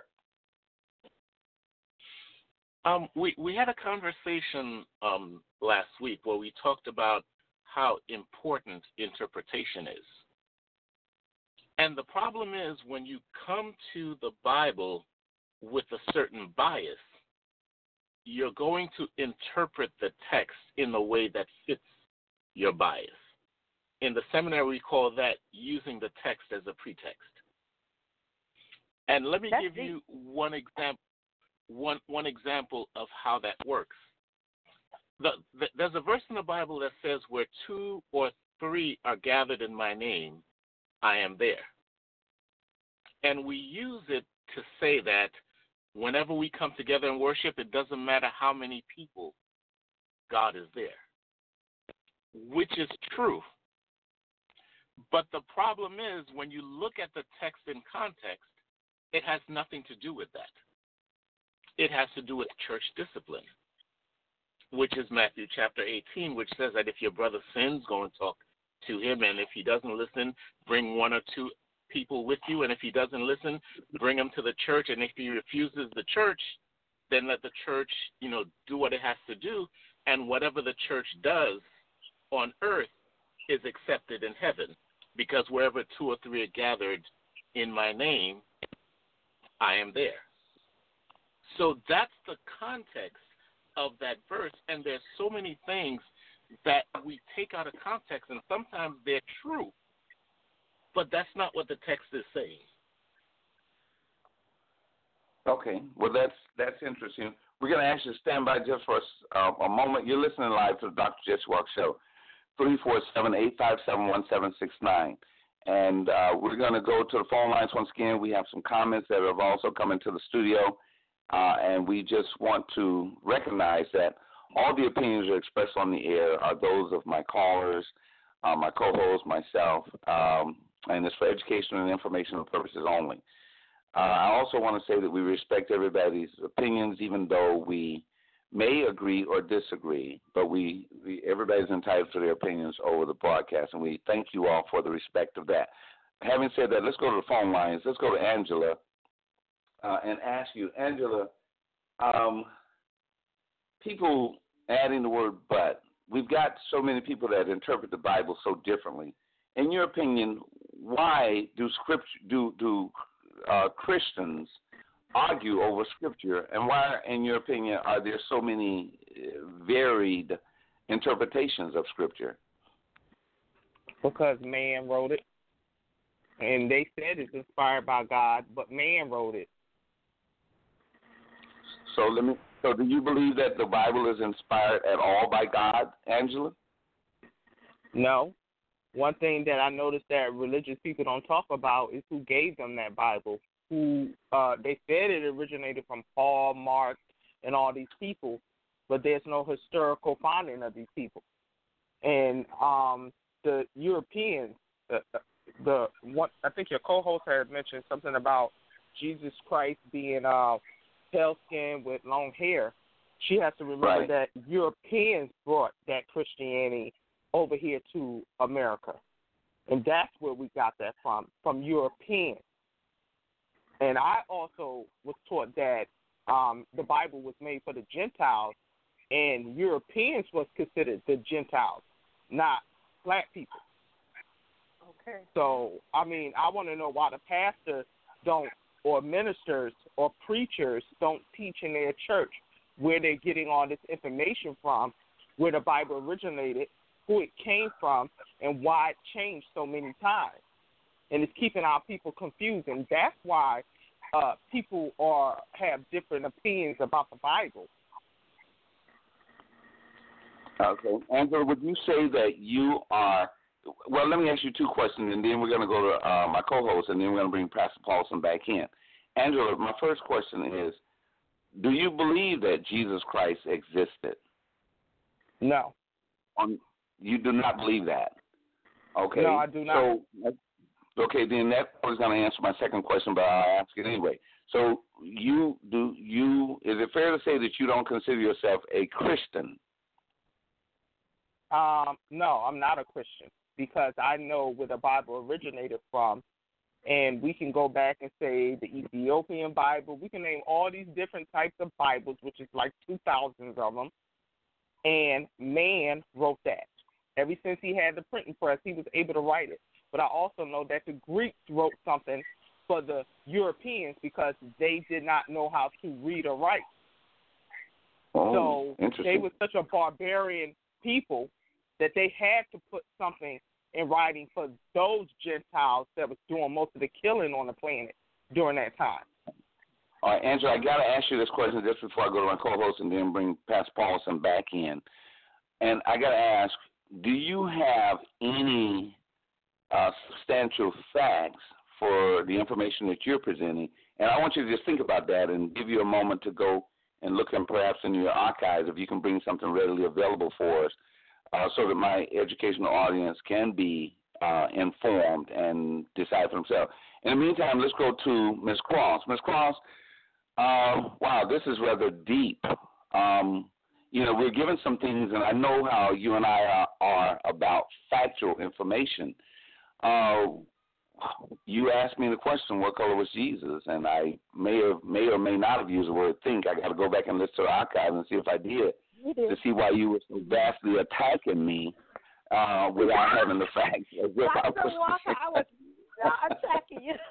Um, we we had a conversation um, last week where we talked about how important interpretation is. And the problem is when you come to the Bible with a certain bias, you're going to interpret the text in the way that fits your bias. In the seminary, we call that using the text as a pretext. And let me That's give deep. you one example, one, one example of how that works. The, the, there's a verse in the Bible that says, where two or three are gathered in my name, I am there. And we use it to say that whenever we come together and worship, it doesn't matter how many people, God is there, which is true. But the problem is when you look at the text in context, it has nothing to do with that. It has to do with church discipline, which is Matthew chapter eighteen, which says that if your brother sins, go and talk to him, and if he doesn't listen, bring one or two people with you, and if he doesn't listen, bring him to the church, and if he refuses the church, then let the church, you know, do what it has to do, and whatever the church does on earth is accepted in heaven, because wherever two or three are gathered in my name, I am there. So that's the context of that verse, and there's so many things that we take out of context, and sometimes they're true, but that's not what the text is saying. Okay, well, that's that's interesting. We're going to ask you to stand by just for a, uh, a moment. You're listening live to the Doctor Jesse Walker Show, three four seven, eight five seven, one seven six nine. And uh, we're going to go to the phone lines once again. We have some comments that have also come into the studio, uh, and we just want to recognize that all the opinions that are expressed on the air are those of my callers, uh, my co-host, myself, um, and it's for educational and informational purposes only. Uh, I also want to say that we respect everybody's opinions, even though we may agree or disagree, but we, we everybody's entitled to their opinions over the broadcast, and we thank you all for the respect of that. Having said that, let's go to the phone lines. Let's go to Angela uh, and ask you, Angela, um, people adding the word but, we've got so many people that interpret the Bible so differently. In your opinion, why do scripture do do uh, Christians argue over Scripture, and why, in your opinion, are there so many varied interpretations of Scripture? Because man wrote it, and they said it's inspired by God, but man wrote it. So let me. So, do you believe that the Bible is inspired at all by God, Angela? No. One thing that I noticed that religious people don't talk about is who gave them that Bible. Who uh, they said it originated from Paul, Mark, and all these people, but there's no historical finding of these people. And um, the Europeans, the, the one, I think your co-host had mentioned something about Jesus Christ being uh, pale skinned with long hair. She has to remember right. that Europeans brought that Christianity over here to America, and that's where we got that from, from Europeans. And I also was taught that um, the Bible was made for the Gentiles, and Europeans was considered the Gentiles, not black people. Okay. So, I mean, I want to know why the pastors don't, or ministers or preachers don't teach in their church where they're getting all this information from, where the Bible originated, who it came from, and why it changed so many times. And it's keeping our people confused, and that's why uh, people are have different opinions about the Bible. Okay. Angela, would you say that you are – well, let me ask you two questions, and then we're going to go to uh, my co-host, and then we're going to bring Pastor Paulson back in. Angela, my first question is, do you believe that Jesus Christ existed? No. On, you do not believe that? Okay. No, I do not. So, okay, then that was going to answer my second question, but I'll ask it anyway. So you do you is it fair to say that you don't consider yourself a Christian? Um, no, I'm not a Christian because I know where the Bible originated from, and we can go back and say the Ethiopian Bible. We can name all these different types of Bibles, which is like two thousands of them, and man wrote that. Ever since he had the printing press, he was able to write it. But I also know that the Greeks wrote something for the Europeans because they did not know how to read or write. Oh, so they were such a barbarian people that they had to put something in writing for those Gentiles that was doing most of the killing on the planet during that time. All right, Angela, I got to ask you this question just before I go to my co-host and then bring Pastor Paulson back in. And I got to ask, do you have any uh, substantial facts for the information that you're presenting? And I want you to just think about that and give you a moment to go and look in perhaps in your archives if you can bring something readily available for us uh, so that my educational audience can be uh, informed and decide for themselves. In the meantime, let's go to Miz Cross. Miz Cross, uh, wow, this is rather deep. Um, you know, we're given some things, and I know how you and I are, are about factual information. Uh, you asked me the question, what color was Jesus? And I may have, may or may not have used the word think. I got to go back and listen to the archive and see if I did, to see why you were so vastly attacking me uh, without having the facts. As if I was, Walker, I was not attacking you.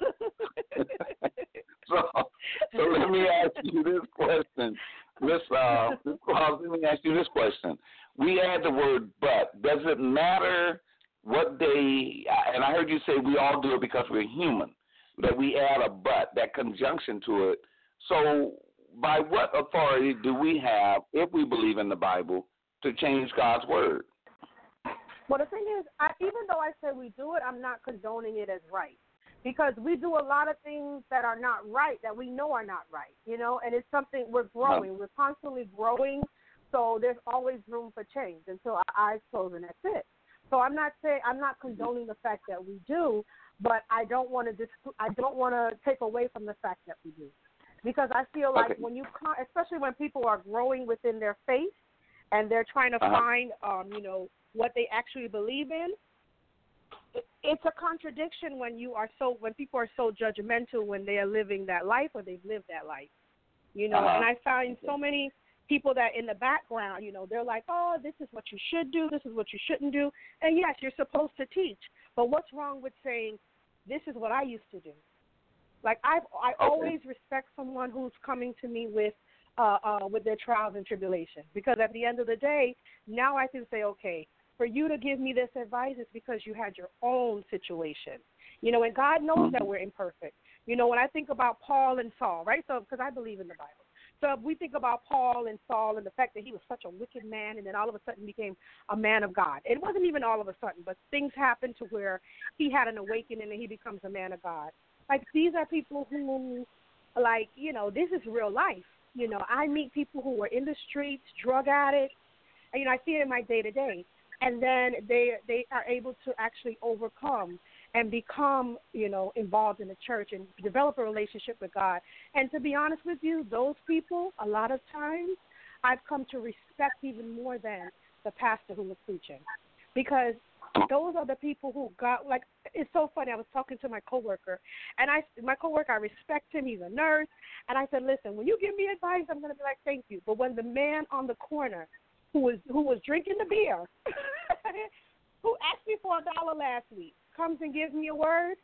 so, so let me ask you this question. Miss uh, Miss Claus, let me ask you this question. We add the word but. Does it matter what they, and I heard you say we all do it because we're human, that we add a but, that conjunction to it. So by what authority do we have, if we believe in the Bible, to change God's word? Well, the thing is, I, even though I say we do it, I'm not condoning it as right. Because we do a lot of things that are not right, that we know are not right, you know, and it's something we're growing. We're constantly growing, so there's always room for change until our eyes close, and that's it. So I'm not saying I'm not condoning the fact that we do, but I don't want to dis- I don't want to take away from the fact that we do, because I feel like okay. when you, especially when people are growing within their faith, and they're trying to uh-huh. find, um, you know, what they actually believe in. It's a contradiction when you are so when people are so judgmental when they are living that life or they've lived that life, you know. Uh-huh. And I find so many people that in the background, you know, they're like, oh, this is what you should do, this is what you shouldn't do, and yes, you're supposed to teach. But what's wrong with saying, this is what I used to do? Like I've I okay. always respect someone who's coming to me with uh, uh, with their trials and tribulations, because at the end of the day, now I can say, okay, for you to give me this advice is because you had your own situation. You know, and God knows that we're imperfect. You know, when I think about Paul and Saul, right, so because I believe in the Bible. So if we think about Paul and Saul and the fact that he was such a wicked man and then all of a sudden became a man of God. It wasn't even all of a sudden, but things happened to where he had an awakening and he becomes a man of God. Like, these are people who, like, you know, this is real life. You know, I meet people who are in the streets, drug addicts, and, you know, I see it in my day-to-day. And then they they are able to actually overcome and become, you know, involved in the church and develop a relationship with God. And to be honest with you, those people, a lot of times, I've come to respect even more than the pastor who was preaching. Because those are the people who got, like, it's so funny. I was talking to my coworker, and I, my coworker, I respect him. He's a nurse. And I said, listen, when you give me advice, I'm going to be like, thank you. But when the man on the corner who was who was drinking the beer, who asked me for a dollar last week, comes and gives me a word,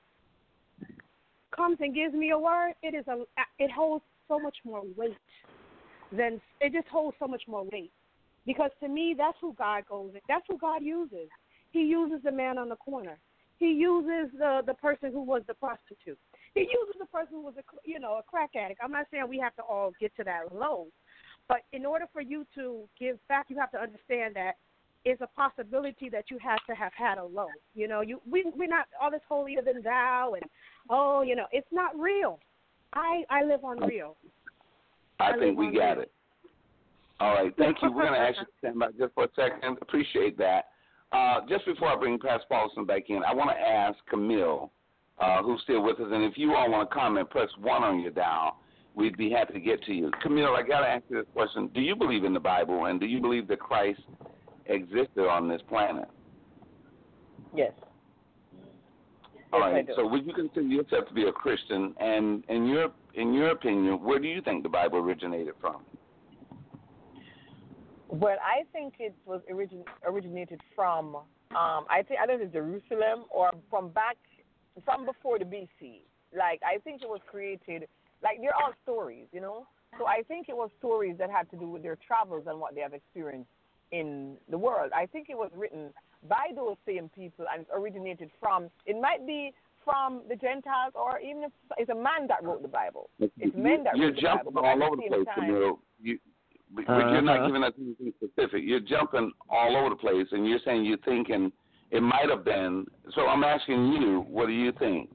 comes and gives me a word, it is a it holds so much more weight than it just holds so much more weight. Because to me, that's who God goes in. That's who God uses. He uses the man on the corner. He uses the the person who was the prostitute. He uses the person who was a you know a crack addict. I'm not saying we have to all get to that low. But in order for you to give back, you have to understand that it's a possibility that you have to have had a low. You know, you we we're not all this holier than thou, and oh, you know, it's not real. I I live on real. I, I think we got real. it. All right, thank you. We're going to ask you to stand by just for a second. Appreciate that. Uh, just before I bring Pastor Paulson back in, I want to ask Camille, uh, who's still with us, and if you all want to comment, press one on your dial. We'd be happy to get to you. Camille, I got to ask you this question. Do you believe in the Bible, and do you believe that Christ existed on this planet? Yes. All yes, right. So would you consider yourself to be a Christian? And in your in your opinion, where do you think the Bible originated from? Well, I think it was origin, originated from, um, I think, I don't know if it's Jerusalem or from back, from before the B C. Like, I think it was created. Like, they're all stories, you know? So I think it was stories that had to do with their travels and what they have experienced in the world. I think it was written by those same people and it's originated from, it might be from the Gentiles, or even if it's a man that wrote the Bible. It's men that you're wrote the Bible. You're jumping all over the place, Camille. You, but uh-huh. You're not giving us anything specific. You're jumping all over the place, and you're saying you're thinking it might have been. So I'm asking you, what do you think?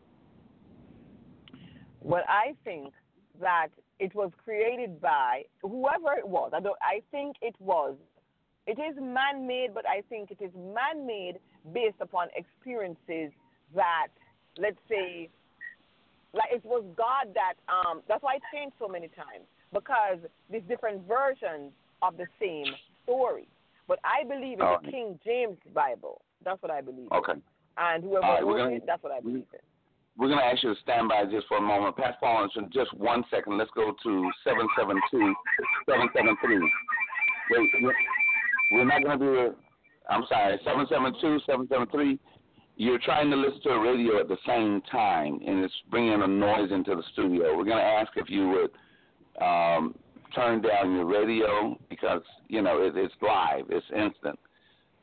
Well, I think that it was created by whoever it was. I, don't, I think it was. It is man-made, but I think it is man-made based upon experiences that, let's say, like it was God that, um, that's why it changed so many times, because there's different versions of the same story. But I believe in oh. the King James Bible. That's what I believe okay. in. And whoever right, wrote gonna, it, that's what I believe in. We're going to ask you to stand by just for a moment. Pastor Paul, in just one second, let's go to seven seven two, seven seven three. We're, we're not going to do it. I'm sorry, seven seven two, seven seven three. You're trying to listen to a radio at the same time, and it's bringing a noise into the studio. We're going to ask if you would um, turn down your radio because, you know, it, it's live. It's instant.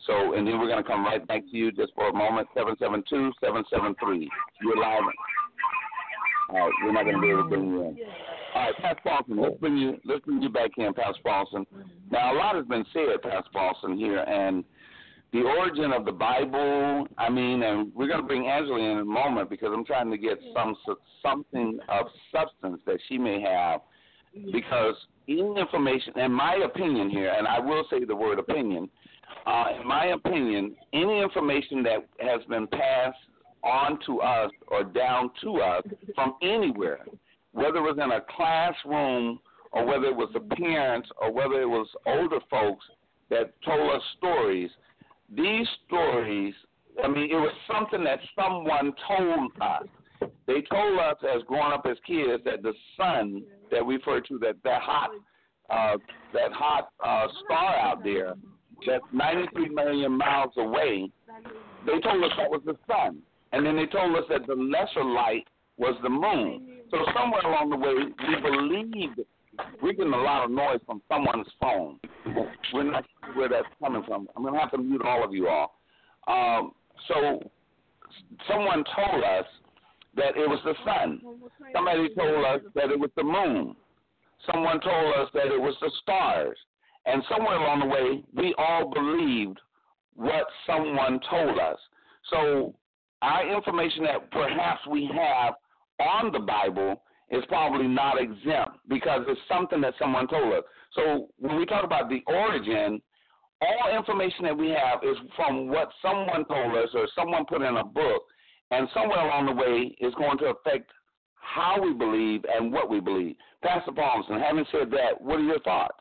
So, and then we're going to come right back to you just for a moment, seven seven two, seven seven three. You're live. All right, we're not going to be able to bring you in. All right, Pastor Paulson, let's bring you, let's bring you back in, Pastor Paulson. Now, a lot has been said, Pastor Paulson, here, and the origin of the Bible, I mean, and we're going to bring Angela in in a moment because I'm trying to get some something of substance that she may have, because any information, in my opinion here, and I will say the word opinion, uh, in my opinion, any information that has been passed on to us or down to us from anywhere, whether it was in a classroom or whether it was the parents or whether it was older folks that told us stories, these stories, I mean, it was something that someone told us. They told us as growing up as kids that the sun that we refer to, that, that hot uh, that hot uh, star out there, that's ninety-three million miles away, they told us that was the sun. And then they told us that the lesser light was the moon. So somewhere along the way, we believed, we're getting a lot of noise from someone's phone. We're not sure where that's coming from. I'm going to have to mute all of you all. Um, so someone told us that it was the sun. Somebody told us that it was the moon. Someone told us that it was the stars. And somewhere along the way, we all believed what someone told us. So our information that perhaps we have on the Bible is probably not exempt because it's something that someone told us. So when we talk about the origin, all information that we have is from what someone told us or someone put in a book, and somewhere along the way is going to affect how we believe and what we believe. Pastor Paulson, having said that, what are your thoughts?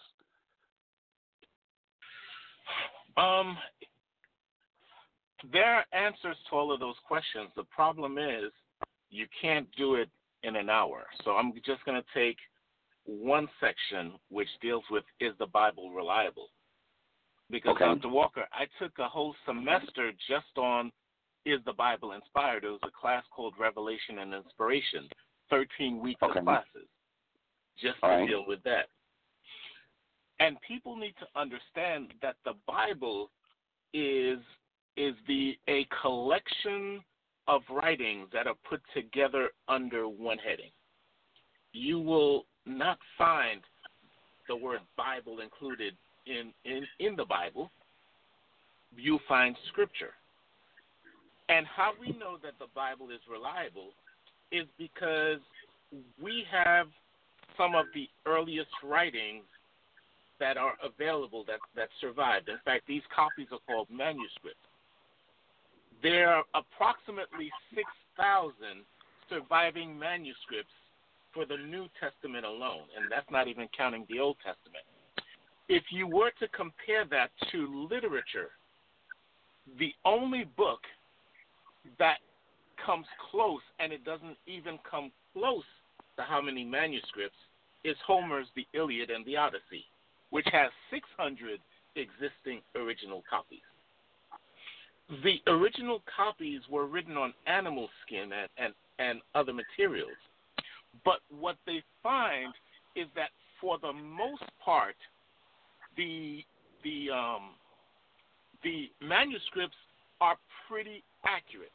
Um, there are answers to all of those questions. The problem is you can't do it in an hour. So I'm just going to take one section which deals with, is the Bible reliable? Because, okay. Doctor Walker, I took a whole semester just on, is the Bible inspired? It was a class called Revelation and Inspiration, thirteen weeks okay. of classes, just all to right. deal with that. And people need to understand that the Bible is is the a collection of writings that are put together under one heading. You will not find the word Bible included in, in, in the Bible. You'll find Scripture. And how we know that the Bible is reliable is because we have some of the earliest writings that are available that, that survived. In fact, these copies are called manuscripts. There are approximately six thousand surviving manuscripts for the New Testament alone, and that's not even counting the Old Testament. If you were to compare that to literature, the only book that comes close, and it doesn't even come close to how many manuscripts, is Homer's The Iliad and the Odyssey, which has six hundred existing original copies. The original copies were written on animal skin and, and, and other materials. But what they find is that for the most part, the the um, the manuscripts are pretty accurate.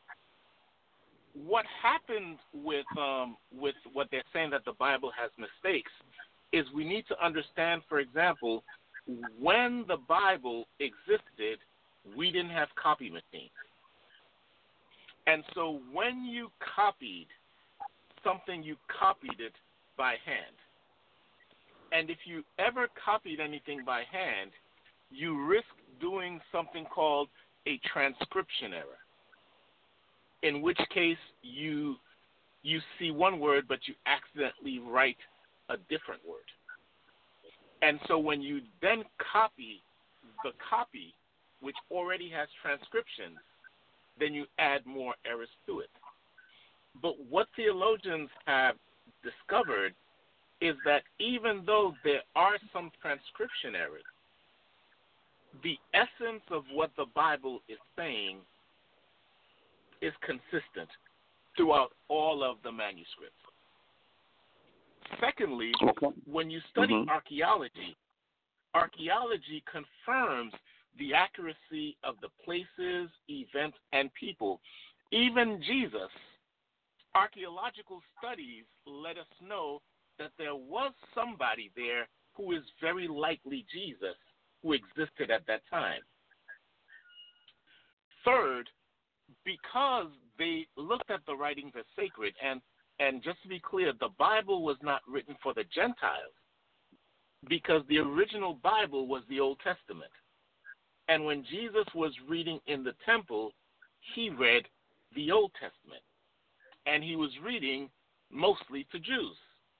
What happened with um, with what they're saying that the Bible has mistakes is we need to understand, for example, when the Bible existed, we didn't have copy machines. And so when you copied something, you copied it by hand. And if you ever copied anything by hand, you risk doing something called a transcription error, in which case you you see one word, but you accidentally write a different word. And so when you then copy the copy, which already has transcriptions, then you add more errors to it. But what theologians have discovered is that even though there are some transcription errors, the essence of what the Bible is saying is consistent throughout all of the manuscripts. Secondly, okay. when you study mm-hmm. archaeology, archaeology confirms the accuracy of the places, events, and people. Even Jesus, archaeological studies let us know that there was somebody there who is very likely Jesus, who existed at that time. Third, because they looked at the writings as sacred, and, and just to be clear, the Bible was not written for the Gentiles, because the original Bible was the Old Testament. And when Jesus was reading in the temple, he read the Old Testament, and he was reading mostly to Jews.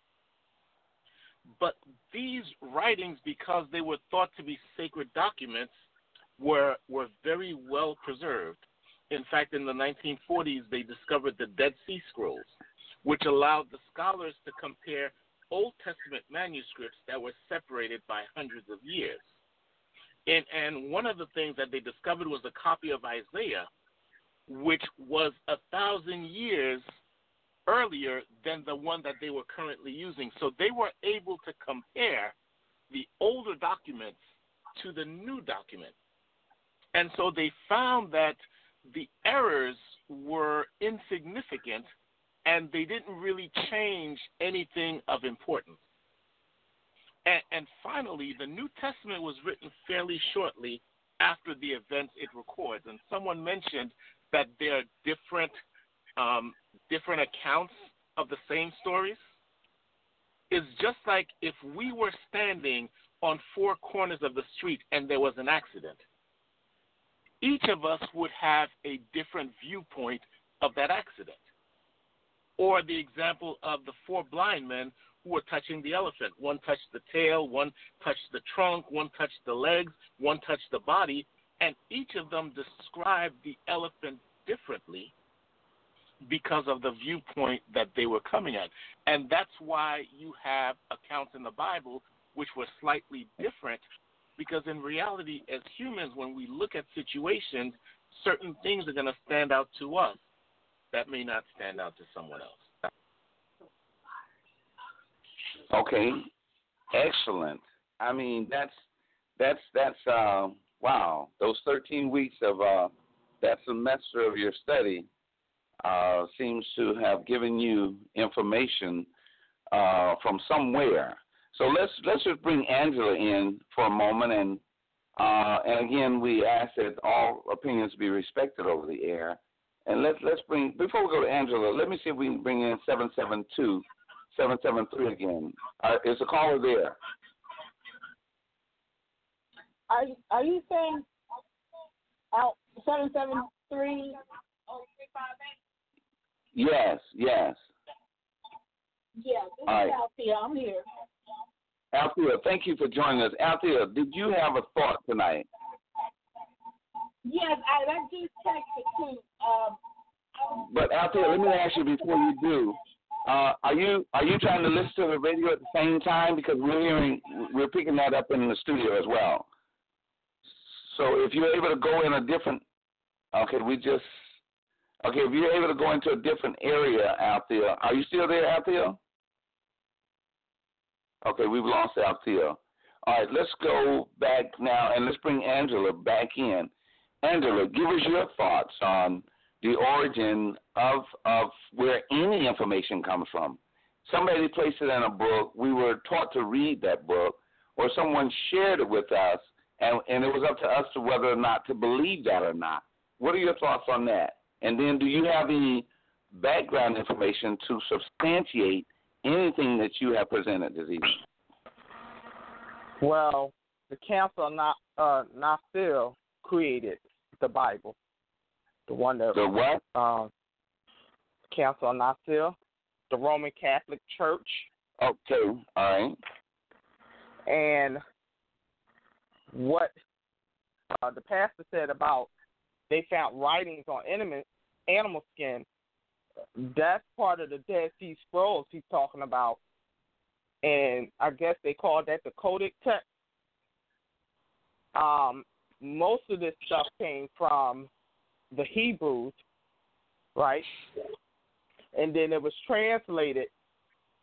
But these writings, because they were thought to be sacred documents, were were very well preserved. In fact, in the nineteen forties, they discovered the Dead Sea Scrolls, which allowed the scholars to compare Old Testament manuscripts that were separated by hundreds of years. And, and one of the things that they discovered was a copy of Isaiah, which was a thousand years earlier than the one that they were currently using. So they were able to compare the older documents to the new document. And so they found that the errors were insignificant and they didn't really change anything of importance. And, and finally, the New Testament was written fairly shortly after the events it records. And someone mentioned that there are different um, different accounts of the same stories. It's just like if we were standing on four corners of the street and there was an accident. Each of us would have a different viewpoint of that accident. Or the example of the four blind men who were touching the elephant. One touched the tail, one touched the trunk, one touched the legs, one touched the body, and each of them described the elephant differently because of the viewpoint that they were coming at. And that's why you have accounts in the Bible which were slightly different, because in reality, as humans, when we look at situations, certain things are going to stand out to us that may not stand out to someone else. Okay, excellent. I mean, that's that's that's uh, wow. Those thirteen weeks of uh, that semester of your study uh, seems to have given you information uh, from somewhere. So let's let's just bring Angela in for a moment, and uh, and again we ask that all opinions be respected over the air. And let's let's bring before we go to Angela, let me see if we can bring in seven seven two, seven seven three again. Uh, is the caller there? Are are you saying out seven seven three oh three five eight? Yes, yes. Yeah, this all is right. Althea. I'm here. Althea, thank you for joining us. Althea, did you have a thought tonight? Yes, I, I just texted too. Um, but Althea, let me ask you before you do. Uh, are you are you trying to listen to the radio at the same time? Because we're hearing, we're picking that up in the studio as well. So if you're able to go in a different, okay, we just, okay, if you're able to go into a different area, Althea, are you still there, Althea? Okay, we've lost Althea. All right, let's go back now and let's bring Angela back in. Angela, give us your thoughts on the origin of of where any information comes from. Somebody placed it in a book. We were taught to read that book, or someone shared it with us, and, and it was up to us to whether or not to believe that or not. What are your thoughts on that? And then do you have any background information to substantiate anything that you have presented this evening? Well, the Council of Na- uh, Nicene created the Bible. The one that the what? Um, Council of Nicene, the Roman Catholic Church. Okay, all right. And what uh, the pastor said about they found writings on animal animal skin. That's part of the Dead Sea Scrolls he's talking about, and I guess they call that the codic text. Um, most of this stuff came from the Hebrews, right? And then it was translated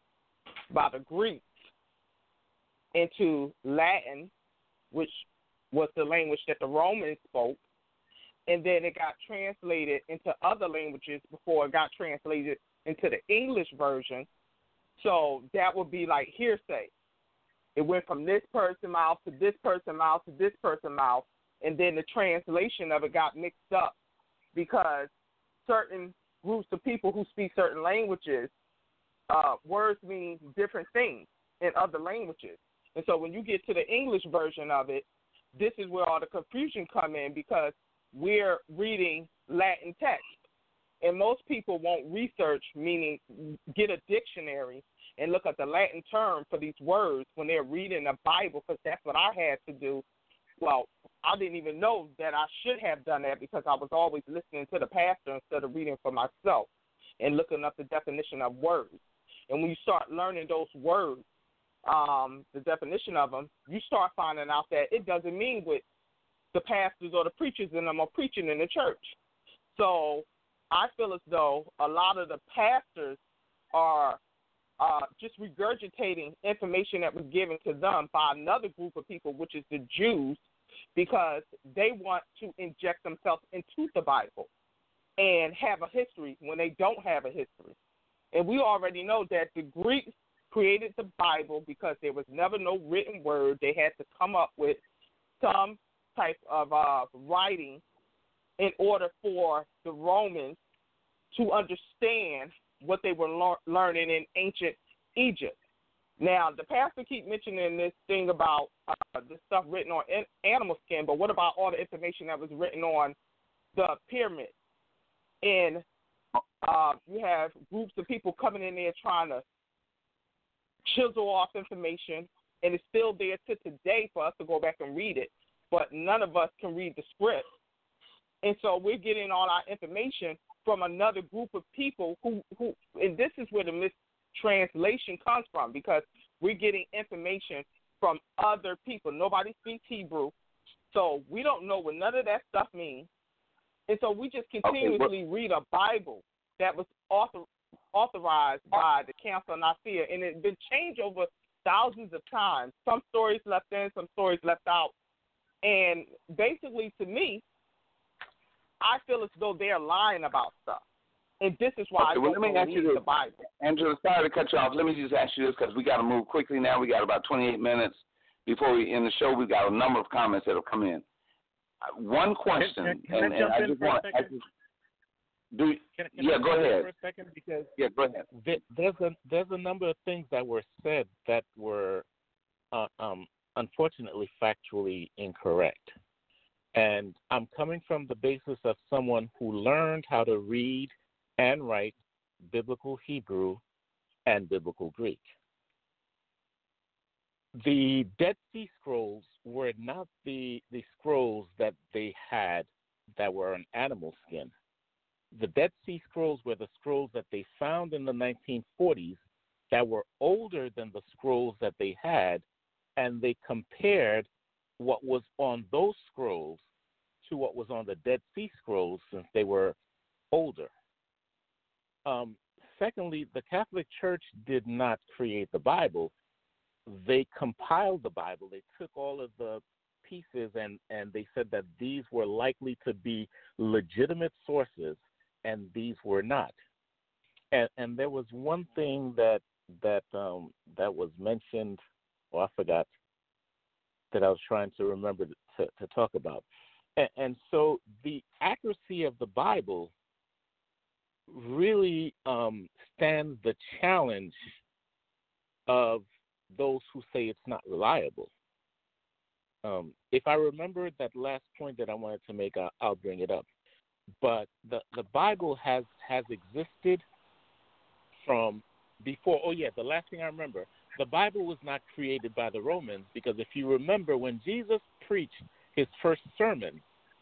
by the Greeks into Latin, which was the language that the Romans spoke, and then it got translated into other languages before it got translated into the English version. So that would be like hearsay. It went from this person's mouth to this person's mouth to this person's mouth, and then the translation of it got mixed up because certain groups of people who speak certain languages, uh, words mean different things in other languages. And so when you get to the English version of it, this is where all the confusion come in because we're reading Latin text. And most people won't research, meaning get a dictionary and look at the Latin term for these words when they're reading the Bible, because that's what I had to do. Well, I didn't even know that I should have done that because I was always listening to the pastor instead of reading for myself and looking up the definition of words. And when you start learning those words, um, the definition of them, you start finding out that it doesn't mean what the pastors or the preachers in them are preaching in the church. So I feel as though a lot of the pastors are uh, just regurgitating information that was given to them by another group of people, which is the Jews, because they want to inject themselves into the Bible and have a history when they don't have a history. And we already know that the Greeks created the Bible because there was never no written word. They had to come up with some type of uh, writing in order for the Romans to understand what they were lear- learning in ancient Egypt. Now, the pastor keep mentioning this thing about uh, this stuff written on in- animal skin, but what about all the information that was written on the pyramid? And uh, you have groups of people coming in there trying to chisel off information, and it's still there to today for us to go back and read it, but none of us can read the script. And so we're getting all our information from another group of people who, who and this is where the mistranslation comes from, because we're getting information from other people. Nobody speaks Hebrew, so we don't know what none of that stuff means. And so we just continuously okay, read a Bible that was author, authorized by the Council of Nicaea, and it's been changed over thousands of times. Some stories left in, some stories left out. And basically, to me, I feel as though they're lying about stuff. And this is why okay, I well, don't let me ask believe you the Bible. Angela, sorry to cut you off. Let me just ask you this because we got to move quickly now. We got about twenty-eight minutes before we end the show. We've got a number of comments that have come in. Uh, one question, can, can, can and, I, and I just want I just, do. Can, can yeah, I go ahead. For a second, because yeah, go ahead. Th- there's a there's a number of things that were said that were, uh, um, unfortunately, factually incorrect. And I'm coming from the basis of someone who learned how to read and write biblical Hebrew and biblical Greek. The Dead Sea Scrolls were not the, the scrolls that they had that were on animal skin. The Dead Sea Scrolls were the scrolls that they found in the nineteen forties that were older than the scrolls that they had, and they compared what was on those scrolls to what was on the Dead Sea Scrolls since they were older. Um, secondly, the Catholic Church did not create the Bible. They compiled the Bible. They took all of the pieces and, and they said that these were likely to be legitimate sources, and these were not. And, and there was one thing that that um, that was mentioned, or I forgot, that I was trying to remember to, to talk about. And, and so the accuracy of the Bible really um, stands the challenge of those who say it's not reliable. Um, if I remember that last point that I wanted to make, I'll, I'll bring it up. But the, the Bible has, has existed from before. Oh, yeah, the last thing I remember, the Bible was not created by the Romans, because if you remember, when Jesus preached his first sermon,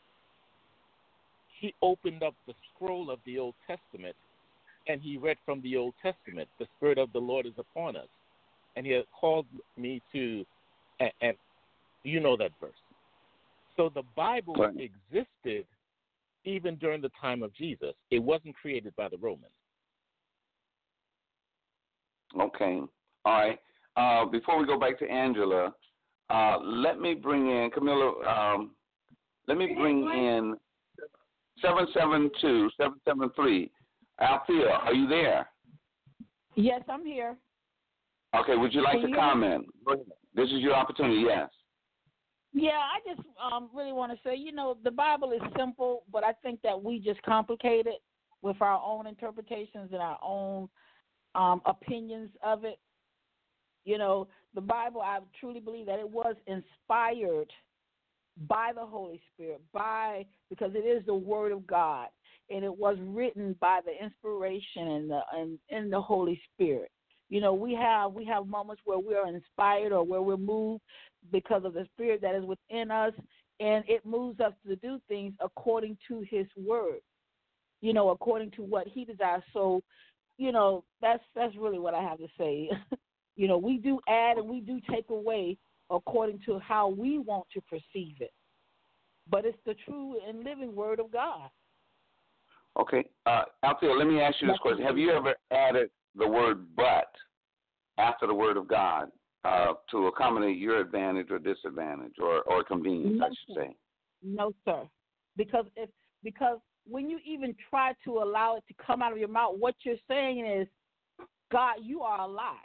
he opened up the scroll of the Old Testament, and he read from the Old Testament, "The Spirit of the Lord is upon us." And he had called me to, and, and you know that verse. So the Bible right. existed even during the time of Jesus. It wasn't created by the Romans. Okay. All right. Uh, before we go back to Angela, Uh, let me bring in, Camilla, um, let me bring in seven seven two, seven seven three. Althea, are you there? Yes, I'm here. Okay, would you like Can to you- comment? Go ahead. This is your opportunity, yes. Yeah, I just um, really want to say, you know, the Bible is simple, but I think that we just complicate it with our own interpretations and our own um, opinions of it. You know, the Bible, I truly believe that it was inspired by the Holy Spirit, by because it is the Word of God, and it was written by the inspiration and the and in the Holy Spirit. You know, we have we have moments where we are inspired or where we're moved because of the Spirit that is within us, and it moves us to do things according to His Word. You know, according to what He desires. So, you know, that's that's really what I have to say. You know, we do add and we do take away according to how we want to perceive it. But it's the true and living Word of God. Okay. Uh, Althea, let me ask you this question. Have you ever added the word but after the Word of God uh, to accommodate your advantage or disadvantage or, or convenience, No, I should say? No, sir. Because if because when you even try to allow it to come out of your mouth, what you're saying is, God, you are a lie.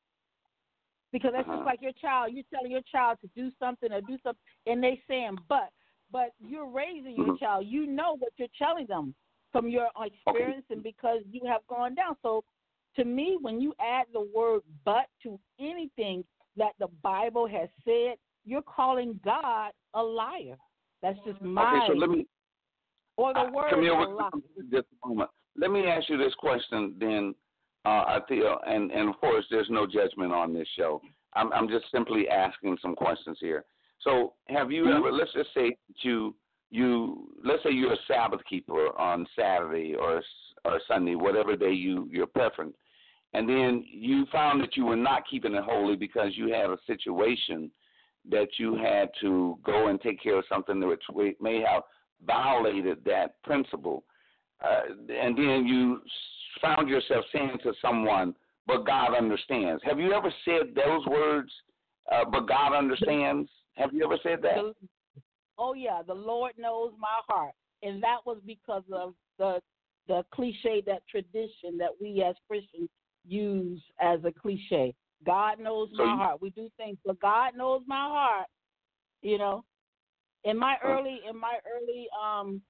Because that's uh-huh. just like your child. You're telling your child to do something or do something, and they saying, but. But you're raising your mm-hmm. child. You know what you're telling them from your experience okay. and because you have gone down. So to me, when you add the word but to anything that the Bible has said, you're calling God a liar. That's just my Okay, so let me, or the uh, word Camille, a liar. Just a moment. Let me ask you this question then, uh, Althea, and, and of course there's no judgment on this show. I'm, I'm just simply asking some questions here. So have you mm-hmm. ever, let's just say you, you, let's say you're a Sabbath keeper on Saturday or or Sunday, whatever day you, your preference, and then you found that you were not keeping it holy because you had a situation that you had to go and take care of something which may have violated that principle, uh, and then you found yourself saying to someone, but God understands. Have you ever said those words, uh, but God understands? Have you ever said that? The, oh, yeah, the Lord knows my heart. And that was because of the the cliche, that tradition that we as Christians use as a cliche. God knows so my you, heart. We do things, but God knows my heart. You know, in my early, in my early, um,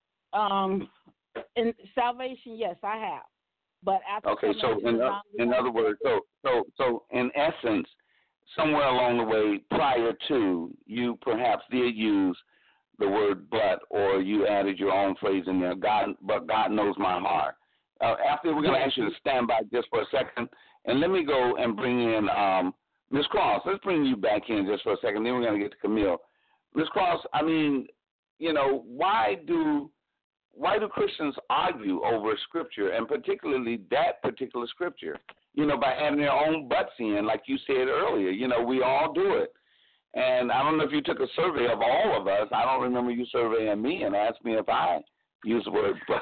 um, in salvation, yes, I have. But after okay, so in, uh, in other words, so so so in essence, somewhere along the way prior to, you perhaps did use the word but, or you added your own phrase in there, God, but God knows my heart. Uh, after we're going to ask you to stand by just for a second, and let me go and bring in um, Miz Cross. Let's bring you back in just for a second, then we're going to get to Camille. Miz Cross, I mean, you know, why do why do Christians argue over Scripture, and particularly that particular Scripture? You know, by adding their own butts in, like you said earlier. You know, we all do it. And I don't know if you took a survey of all of us. I don't remember you surveying me and asked me if I use the word but.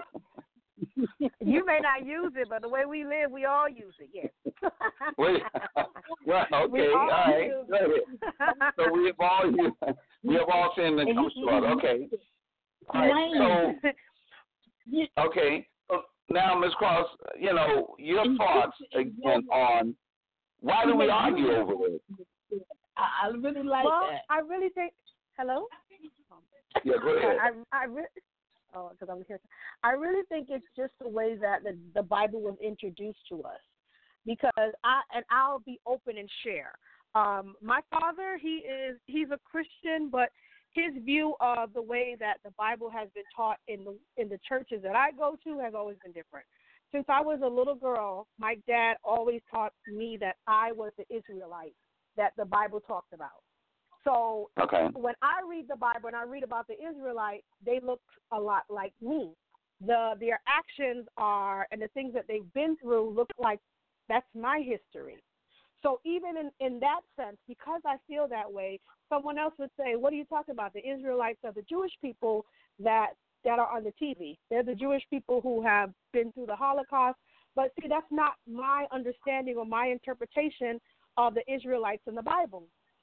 You may not use it, but the way we live, we all use it, yes. Wait. Well, okay, We all all right. use Go ahead. So we have all used, we have all sinned and come short. Okay. All right. So, okay. Now, Miz Cross, you know, your thoughts again on why do we argue over it? I, I really like well, that. I really think. Hello. Yeah, go ahead. I, I really. Oh, because I'm here. I really think it's just the way that the, the Bible was introduced to us, because I and I'll be open and share. Um, my father, he is he's a Christian, but his view of the way that the Bible has been taught in the in the churches that I go to has always been different. Since I was a little girl, my dad always taught me that I was the Israelite that the Bible talked about. So okay. when I read the Bible and I read about the Israelites, they look a lot like me. The their actions are and the things that they've been through look like that's my history. So even in, in that sense, because I feel that way, someone else would say, what are you talking about? The Israelites are the Jewish people that, that are on the T V. They're the Jewish people who have been through the Holocaust. But see, that's not my understanding or my interpretation of the Israelites in the Bible.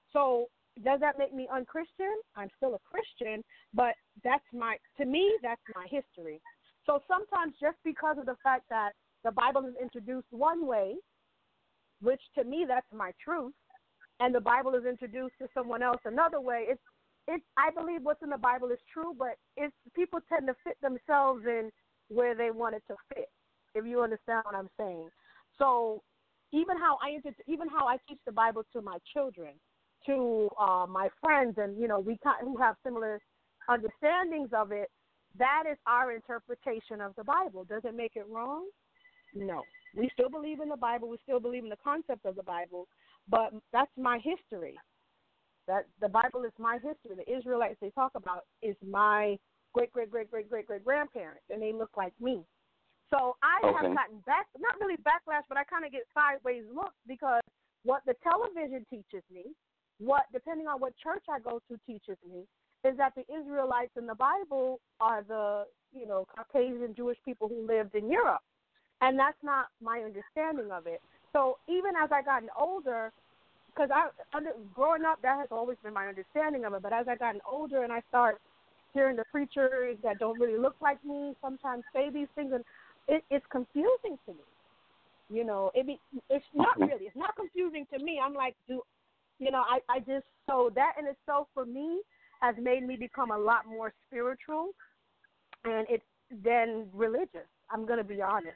So does that make me unchristian? I'm still a Christian, but that's my, to me, that's my history. So sometimes just because of the fact that the Bible is introduced one way, which to me that's my truth, and the Bible is introduced to someone else another way, it's, it's, I believe what's in the Bible is true, but it's, people tend to fit themselves in where they want it to fit, if you understand what I'm saying. So even how I even how I teach the Bible to my children, to uh, my friends, and you know we who have similar understandings of it, that is our interpretation of the Bible. Does it make it wrong? No. We still believe in the Bible. We still believe in the concept of the Bible, but that's my history. That the Bible is my history. The Israelites they talk about is my great great great great great great grandparents, and they look like me. So I okay. have gotten back, not really backlash, but I kind of get sideways looks because what the television teaches me, what depending on what church I go to teaches me, is that the Israelites in the Bible are the, you know, Caucasian Jewish people who lived in Europe. And that's not my understanding of it. So even as I gotten older, because I under, growing up, that has always been my understanding of it. But as I gotten older and I start hearing the preachers that don't really look like me sometimes say these things, and it, it's confusing to me. You know, it be, it's not really. It's not confusing to me. I'm like, do, you know, I, I just, so that in itself for me has made me become a lot more spiritual and it's then religious. I'm going to be honest.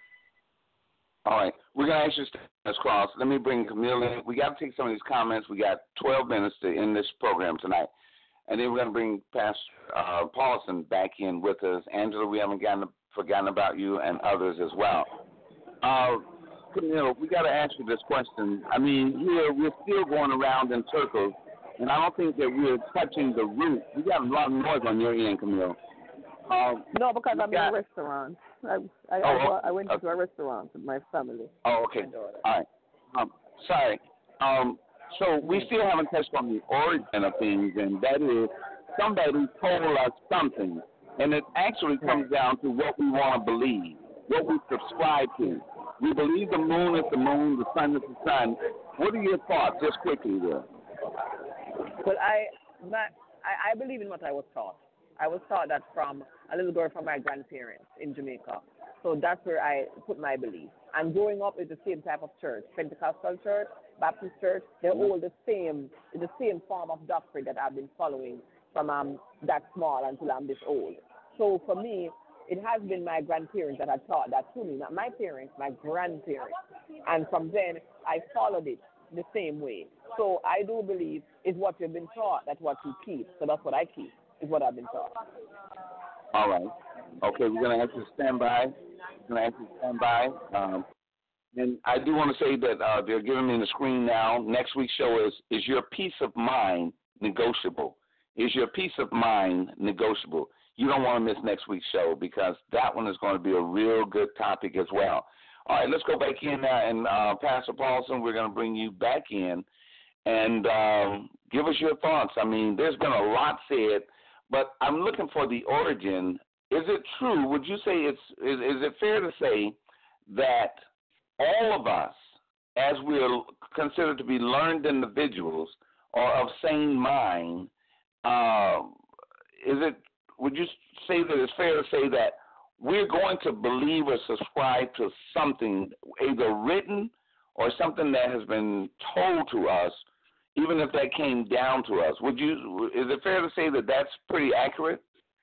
All right. We're going to ask you to stand across. Let me bring Camille in. We got to take some of these comments. We got twelve minutes to end this program tonight. And then we're going to bring Pastor uh, Paulson back in with us. Angela, we haven't gotten, forgotten about you, and others as well. Uh, Camille, we got to ask you this question. I mean, here we're still going around in circles, and I don't think that we're touching the root. You got a lot of noise on your end, Camille. Um, no, because I'm got, in a restaurant. I I, oh, I, I went okay. to a restaurant with my family. Oh, okay. All right. Um, sorry. Um, so we still haven't touched on the origin of things, and that is somebody told us something, and it actually comes down to what we want to believe, what we subscribe to. We believe the moon is the moon, the sun is the sun. What are your thoughts, just quickly there? Well, I, my, I I believe in what I was taught. I was taught that from a little girl from my grandparents in Jamaica. So that's where I put my belief. And growing up in the same type of church, Pentecostal church, Baptist church, they're all the same, the same form of doctrine that I've been following from um, that small until I'm this old. So for me, it has been my grandparents that had taught that to me, not my parents, my grandparents. And from then, I followed it the same way. So I do believe is what you've been taught, that's what you keep. So that's what I keep, is what I've been taught. All right. Okay, we're going to have to stand by. We're going to have to stand by. Um, and I do want to say that uh, they're giving me the screen now. Next week's show is, is your peace of mind negotiable? Is your peace of mind negotiable? You don't want to miss next week's show because that one is going to be a real good topic as well. All right, let's go back in now. And uh, Pastor Paulson, we're going to bring you back in and um, give us your thoughts. I mean, there's been a lot said, but I'm looking for the origin. Is it true? Would you say it's is, is it fair to say that all of us, as we're considered to be learned individuals or of sane mind, uh, is it? Would you say that it's fair to say that we're going to believe or subscribe to something either written or something that has been told to us, even if that came down to us? Would you? Is it fair to say that that's pretty accurate?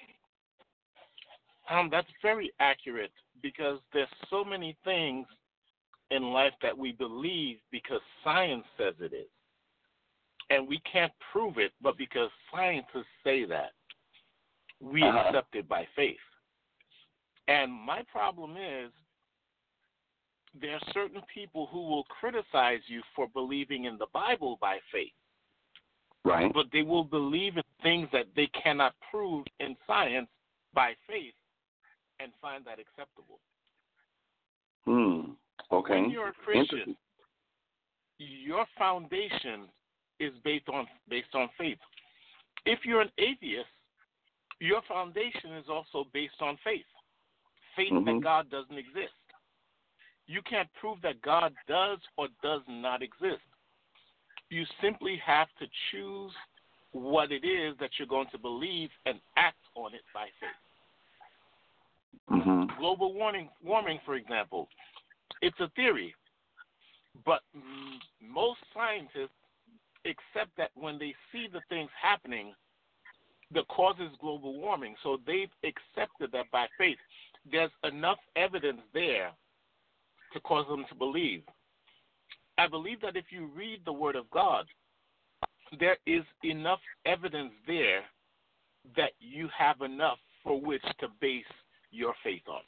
Um, that's very accurate because there's so many things in life that we believe because science says it is. And we can't prove it, but because scientists say that, we uh-huh. accept it by faith. And my problem is there are certain people who will criticize you for believing in the Bible by faith. Right. But they will believe in things that they cannot prove in science by faith and find that acceptable. Hmm. Okay. When you're a Christian, your foundation is based on based on faith. If you're an atheist, your foundation is also based on faith. Faith mm-hmm. that God doesn't exist. You can't prove that God does or does not exist. You simply have to choose what it is that you're going to believe and act on it by faith. Mm-hmm. Global warming, warming, for example, it's a theory, but mm, most scientists accept that when they see the things happening that causes global warming, so they've accepted that by faith. There's enough evidence there to cause them to believe. I believe that if you read the Word of God, there is enough evidence there that you have enough for which to base your faith on.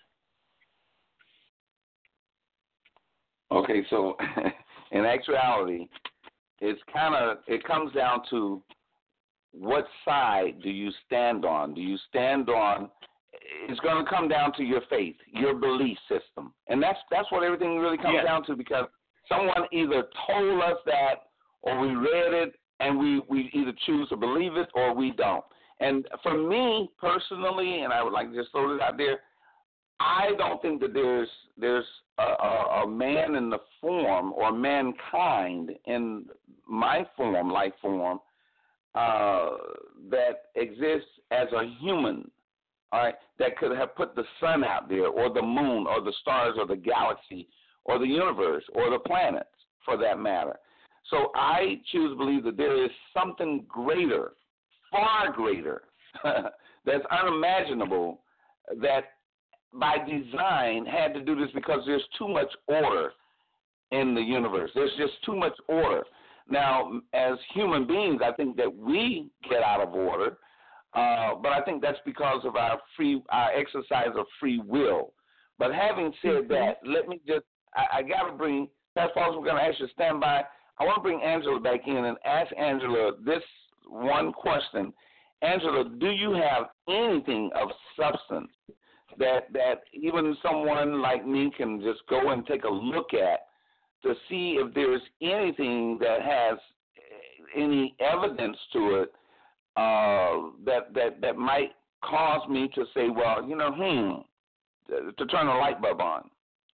Okay, so in actuality, it's kind of, it comes down to what side do you stand on? Do you stand on, it's going to come down to your faith, your belief system. And that's that's what everything really comes yes. down to, because someone either told us that or we read it and we, we either choose to believe it or we don't. And for me personally, and I would like to just throw this out there, I don't think that there's there's a, a, a man in the form or mankind in my form, life form, uh, that exists as a human, all right, that could have put the sun out there or the moon or the stars or the galaxy or the universe or the planets for that matter. So I choose to believe that there is something greater, far greater, that's unimaginable, that by design had to do this because there's too much order in the universe. There's just too much order. Now, as human beings, I think that we get out of order, uh, but I think that's because of our free, our exercise of free will. But having said that, let me just, I, I got to bring, Pastor Paul, we're going to ask you to stand by. I want to bring Angela back in and ask Angela this one question. Angela, do you have anything of substance that that even someone like me can just go and take a look at to see if there's anything that has any evidence to it uh, that that that might cause me to say, well, you know, hmm, to turn a light bulb on?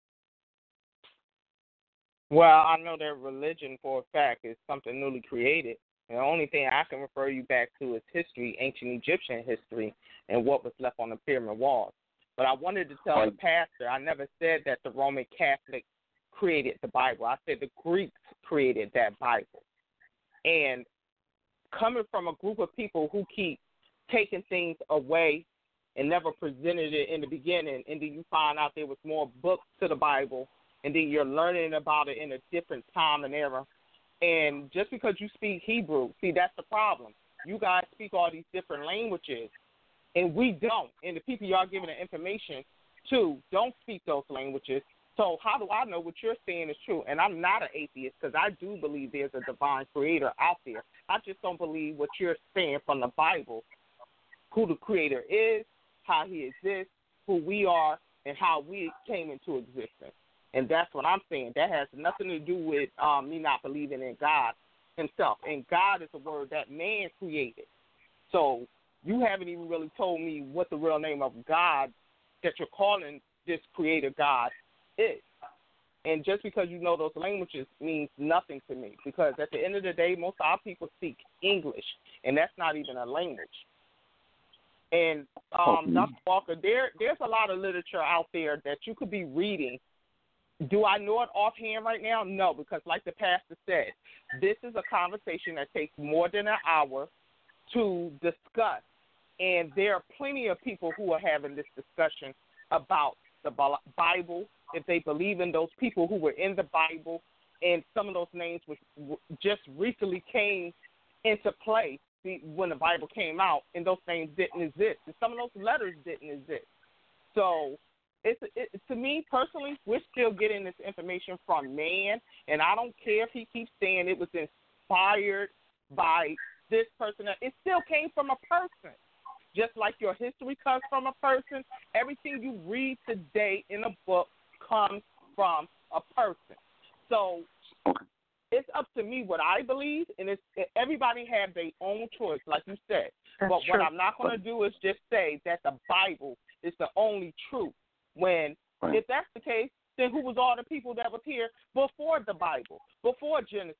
Well, I know that religion, for a fact, is something newly created. And the only thing I can refer you back to is history, ancient Egyptian history, and what was left on the pyramid walls. But I wanted to tell the pastor, I never said that the Roman Catholics created the Bible. I said the Greeks created that Bible. And coming from a group of people who keep taking things away and never presented it in the beginning, and then you find out there was more books to the Bible, and then you're learning about it in a different time and era. And just because you speak Hebrew, see, that's the problem. You guys speak all these different languages, and we don't. And the people y'all giving the information to don't speak those languages. So how do I know what you're saying is true? And I'm not an atheist because I do believe there's a divine creator out there. I just don't believe what you're saying from the Bible, who the creator is, how he exists, who we are, and how we came into existence. And that's what I'm saying. That has nothing to do with um, me not believing in God himself. And God is a word that man created. So you haven't even really told me what the real name of God that you're calling this creator God is. And just because you know those languages means nothing to me, because at the end of the day, most of our people speak English, and that's not even a language. And um, Doctor Walker, there there's a lot of literature out there that you could be reading. Do I know it offhand right now? No, because like the pastor said, this is a conversation that takes more than an hour to discuss. And there are plenty of people who are having this discussion about the Bible, if they believe in those people who were in the Bible, and some of those names which just recently came into play when the Bible came out, and those names didn't exist. And some of those letters didn't exist. So It's it, to me personally, we're still getting this information from man, and I don't care if he keeps saying it was inspired by this person. It still came from a person, just like your history comes from a person. Everything you read today in a book comes from a person. So it's up to me what I believe, and it's everybody have their own choice, like you said. That's but true. what I'm not going to do is just say that the Bible is the only truth. When, right. If that's the case, then who was all the people that was here before the Bible, before Genesis?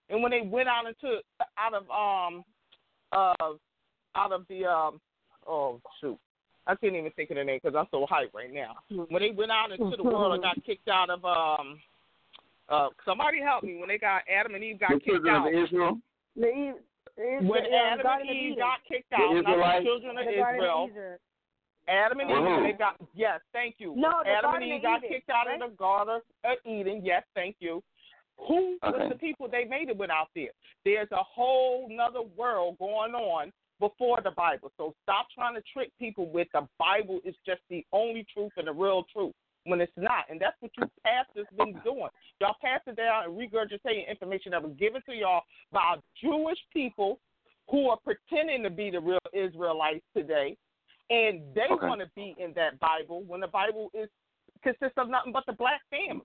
And when they went out into out of um uh out of the um oh shoot, I can't even think of the name because I'm so hyped right now. When they went out into the world and got kicked out of um uh somebody help me when they got Adam and Eve got the kicked out. Of Israel? The Eve, the, when the, Adam um, and Eve Eden. got kicked out, the not the children of the Israel. Of Adam and Eve, Whoa. when they got yes, thank you. No, the Adam Garden and Eve of got Eden, kicked out right? of the Garden of Eden. Yes, thank you. Who Okay. was the people they made it with out there? There's a whole nother world going on before the Bible. So stop trying to trick people with the Bible is just the only truth and the real truth when it's not. And that's what you pastors been doing. Y'all pass it down and regurgitating information that was given to y'all by Jewish people who are pretending to be the real Israelites today. And they Okay. want to be in that Bible when the Bible is consists of nothing but the black family.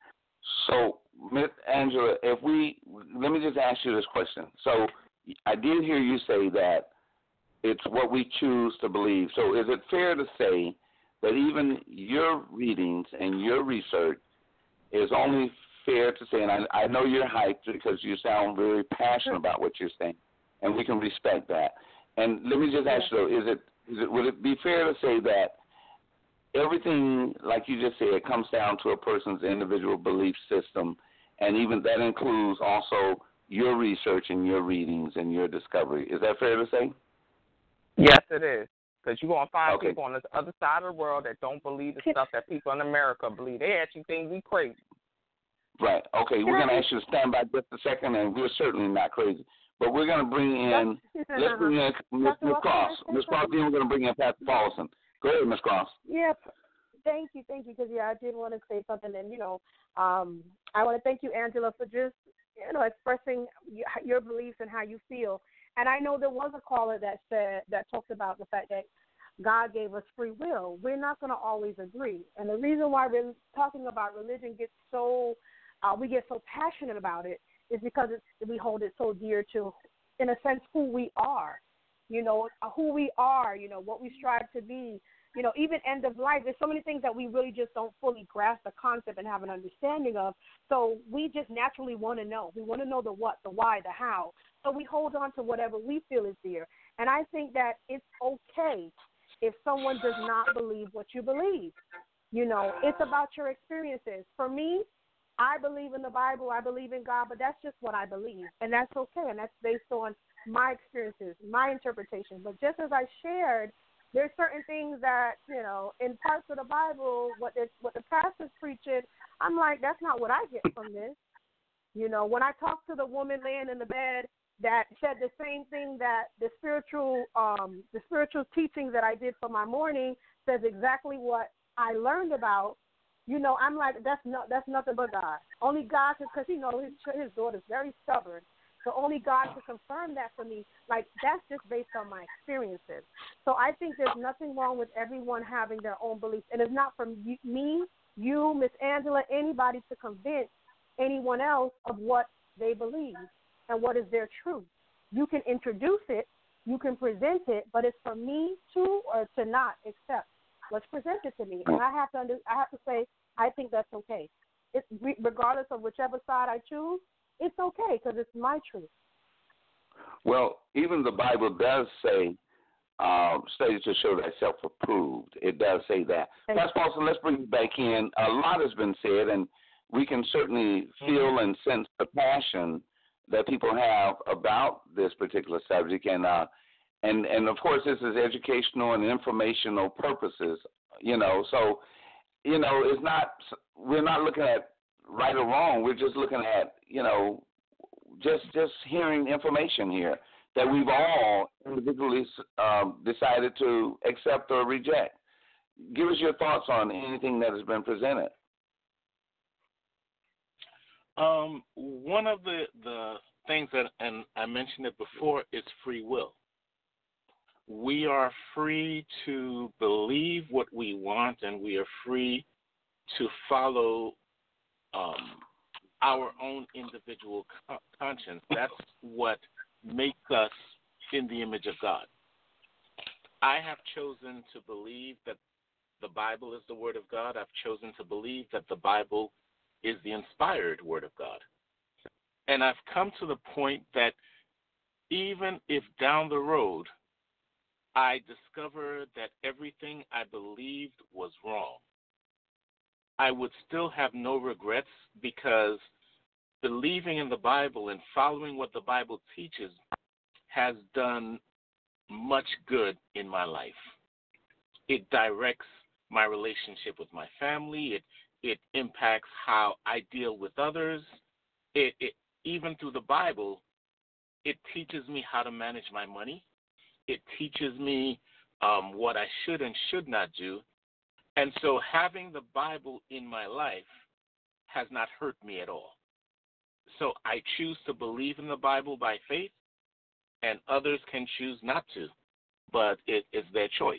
So, Miss Angela, if we let me just ask you this question. So, I did hear you say that it's what we choose to believe. So, is it fair to say that even your readings and your research is only fair to say, and I, I know you're hyped because you sound very passionate about what you're saying, and we can respect that. And let me just ask you, though, is it is it would it be fair to say that everything, like you just said, comes down to a person's individual belief system, and even that includes also your research and your readings and your discovery. Is that fair to say? Yes, it is. Because you're going to find Okay. people on this other side of the world that don't believe the stuff that people in America believe. They actually think we crazy. Right. Okay, we're going to ask you to stand by just a second, and we're certainly not crazy. But we're going to bring in, let's bring in Miss Cross. Miss Cross, then we're going to bring in Pastor Paulson. Go ahead, Miss Cross. Yep. Thank you, thank you, because, yeah, I did want to say something. And, you know, um, I want to thank you, Angela, for just, you know, expressing your beliefs and how you feel. And I know there was a caller that said, that talked about the fact that God gave us free will. We're not going to always agree. And the reason why we're talking about religion gets so, uh, we get so passionate about it is because it's, we hold it so dear to, in a sense, who we are, you know, who we are, you know, what we strive to be, you know, even end of life. There's so many things that we really just don't fully grasp the concept and have an understanding of. So we just naturally want to know. We want to know the what, the why, the how. So we hold on to whatever we feel is there. And I think that it's okay if someone does not believe what you believe. You know, it's about your experiences. For me, I believe in the Bible, I believe in God, but that's just what I believe, and that's okay, and that's based on my experiences, my interpretation. But just as I shared, there's certain things that, you know, in parts of the Bible, what the, what the pastor's preaching, I'm like, that's not what I get from this. You know, when I talked to the woman laying in the bed that said the same thing that the spiritual, um, the spiritual teachings that I did for my morning says exactly what I learned about. You know, I'm like, that's not, that's nothing but God. Only God can, because, you know, his, his daughter's very stubborn. So only God can confirm that for me. Like, that's just based on my experiences. So I think there's nothing wrong with everyone having their own beliefs. And it's not from you, me, you, Miss Angela, anybody to convince anyone else of what they believe and what is their truth. You can introduce it, you can present it, but it's for me to or to not accept what's presented to me. And I have to under, I have to say, I think that's okay. It's regardless of whichever side I choose, it's okay because it's my truth. Well, even the Bible does say, uh, studies to show that self-approved. It does say that. Pastor Paulson, let's bring you back in. A lot has been said, and we can certainly feel and sense the passion that people have about this particular subject. And, uh, and, and of course, this is educational and informational purposes, you know. So, you know, it's not, we're not looking at right or wrong. We're just looking at, you know, just just hearing information here that we've all individually um, decided to accept or reject. Give us your thoughts on anything that has been presented. Um, one of the, the things that, and I mentioned it before, is free will. We are free to believe what we want, and we are free to follow um, our own individual co- conscience. That's what makes us in the image of God. I have chosen to believe that the Bible is the Word of God. I've chosen to believe that the Bible is the inspired Word of God. And I've come to the point that even if down the road I discover that everything I believed was wrong, I would still have no regrets, because believing in the Bible and following what the Bible teaches has done much good in my life. It directs my relationship with my family. It it impacts how I deal with others. It, it even through the Bible, it teaches me how to manage my money. It teaches me um, what I should and should not do. And so having the Bible in my life has not hurt me at all. So I choose to believe in the Bible by faith, and others can choose not to, but it is their choice.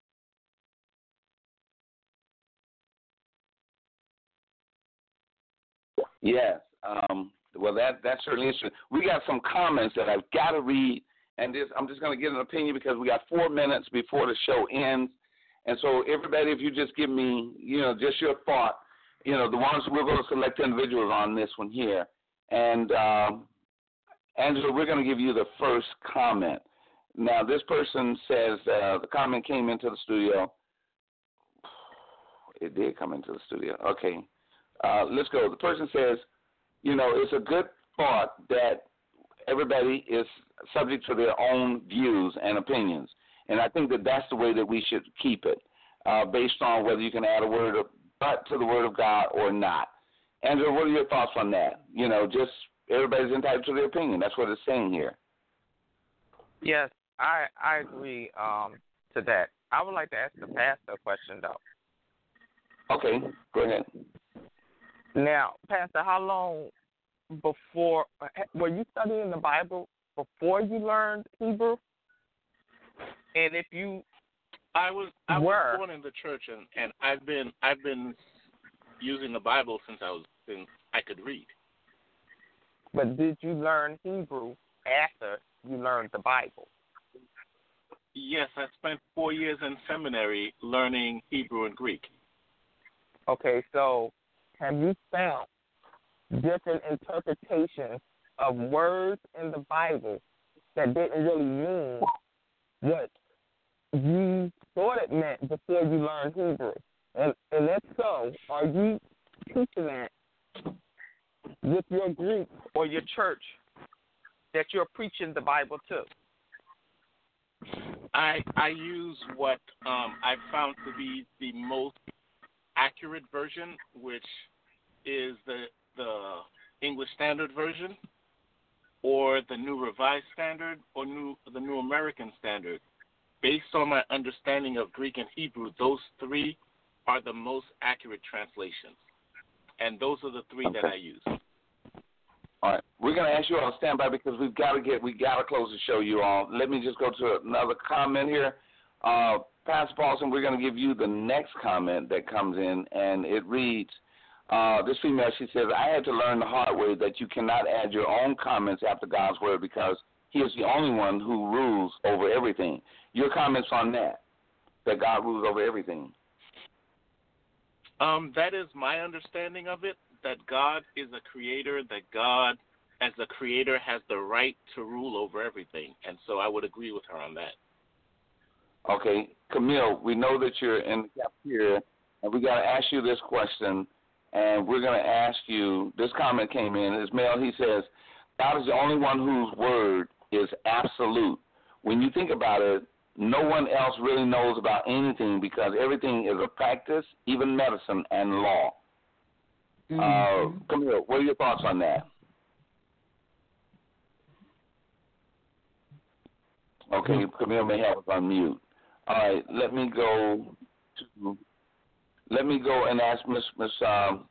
Yes. Um, well, that that's certainly interesting. We got some comments that I've got to read, and this, I'm just going to get an opinion because we got four minutes before the show ends. And so, everybody, if you just give me, you know, just your thought, you know, the ones we're going to select individuals on this one here. And, um, Angela, we're going to give you the first comment. Now, this person says uh, the comment came into the studio. It did come into the studio. Okay. Uh, let's go. The person says, you know, it's a good thought that everybody is subject to their own views and opinions. And I think that that's the way that we should keep it, uh, based on whether you can add a word of but to the Word of God or not. Angela, what are your thoughts on that? You know, just everybody's entitled to their opinion. That's what it's saying here. Yes, I I agree um, to that. I would like to ask the pastor a question, though. Okay, go ahead. Now, Pastor, how long before were you studying the Bible before you learned Hebrew? And if you I was I were was born in the church, and, and I've been I've been using the Bible since I was since I could read. But did you learn Hebrew after you learned the Bible? Yes, I spent four years in seminary learning Hebrew and Greek. Okay, so have you found different interpretations of words in the Bible that didn't really mean what you thought it meant before you learned Hebrew? And, and if so, are you teaching that with your group or your church that you're preaching the Bible to? I I use what um, I've found to be the most accurate version, which is the the English Standard Version, or the New Revised Standard, or new the New American Standard. Based on my understanding of Greek and Hebrew, those three are the most accurate translations, and those are the three okay. that I use. All right, we're going to ask you all to stand by because we've got to get we got to close the show, you all. Let me just go to another comment here. Uh, Pastor Paulson, we're going to give you the next comment that comes in, and it reads, uh, this female, she says, I had to learn the hard way that you cannot add your own comments after God's word because he is the only one who rules over everything. Your comments on that, that God rules over everything. Um, that is my understanding of it, that God is a creator, that God, as a creator, has the right to rule over everything. And so I would agree with her on that. Okay. Camille, we know that you're in the cafeteria, and we got to ask you this question, and we're going to ask you, this comment came in, it's male, he says, God is the only one whose word is absolute. When you think about it, no one else really knows about anything because everything is a practice, even medicine and law. Mm-hmm. Uh, Camille, what are your thoughts on that? Okay, Camille may have us on mute. All right, let me go to, let me go and ask Miss Miss. Um,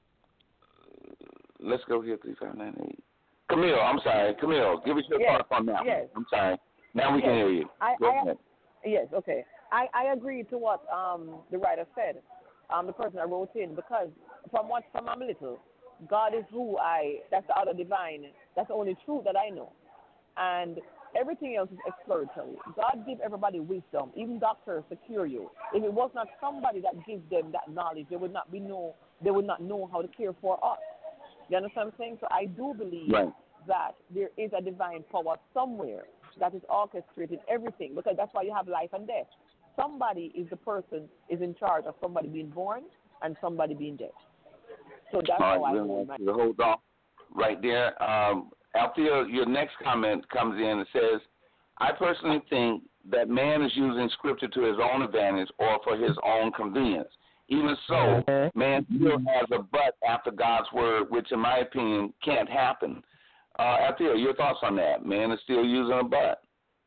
let's go here, three five nine eight. Camille, I'm sorry, Camille, give us your yes. thoughts on that yes. one. I'm sorry. Now we yes. can hear you. I, go I, ahead. Yes, okay. I, I agree to what um, the writer said, um, the person I wrote in, because from what from I'm little, God is who I, that's the other divine, that's the only truth that I know. And everything else is exploratory. God gives everybody wisdom, even doctors to cure you. If it was not somebody that gives them that knowledge, they would not be know, they would not know how to care for us. You understand what I'm saying? So I do believe Right. that there is a divine power somewhere that is orchestrating everything, because that's why you have life and death. Somebody is the person is in charge of somebody being born and somebody being dead. So that's All how I right, hold we'll my. hold on right there. Um, Althea, your next comment comes in and says, I personally think that man is using Scripture to his own advantage or for his own convenience. Even so, man still has a but after God's word, which in my opinion can't happen. Uh, Althea, your thoughts on that? Man is still using a but.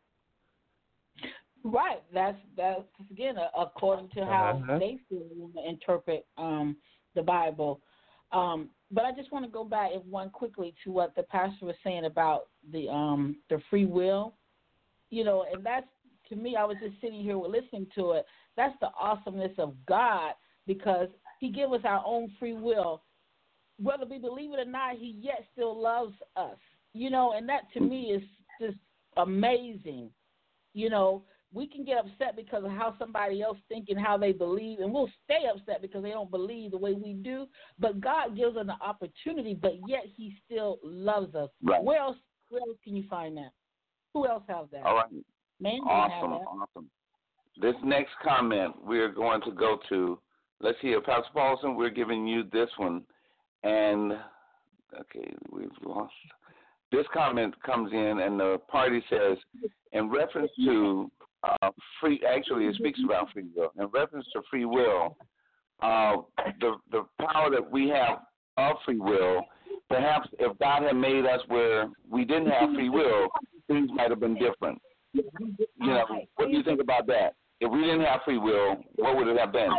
Right. That's that's again uh, according to how Uh-huh. they feel when they interpret um, the Bible. Um, but I just want to go back if one quickly to what the pastor was saying about the um, the free will. You know, and that's to me. I was just sitting here listening to it. That's the awesomeness of God, because He gives us our own free will, whether we believe it or not. He yet still loves us. You know, and that to me is just amazing. You know, we can get upset because of how somebody else thinks and how they believe, and we'll stay upset because they don't believe the way we do. But God gives us an opportunity, but yet He still loves us. Right. Where else? Where else can you find that? Who else has that? All right. Man, you Awesome, have that. awesome. This next comment we're going to go to, let's hear, Pastor Paulson, we're giving you this one. And, okay, we've lost. This comment comes in, and the party says, in reference to uh, free, actually it speaks about free will. In reference to free will, uh, the, the power that we have of free will, perhaps if God had made us where we didn't have free will, things might have been different. You know, what do you think about that? If we didn't have free will, what would it have been?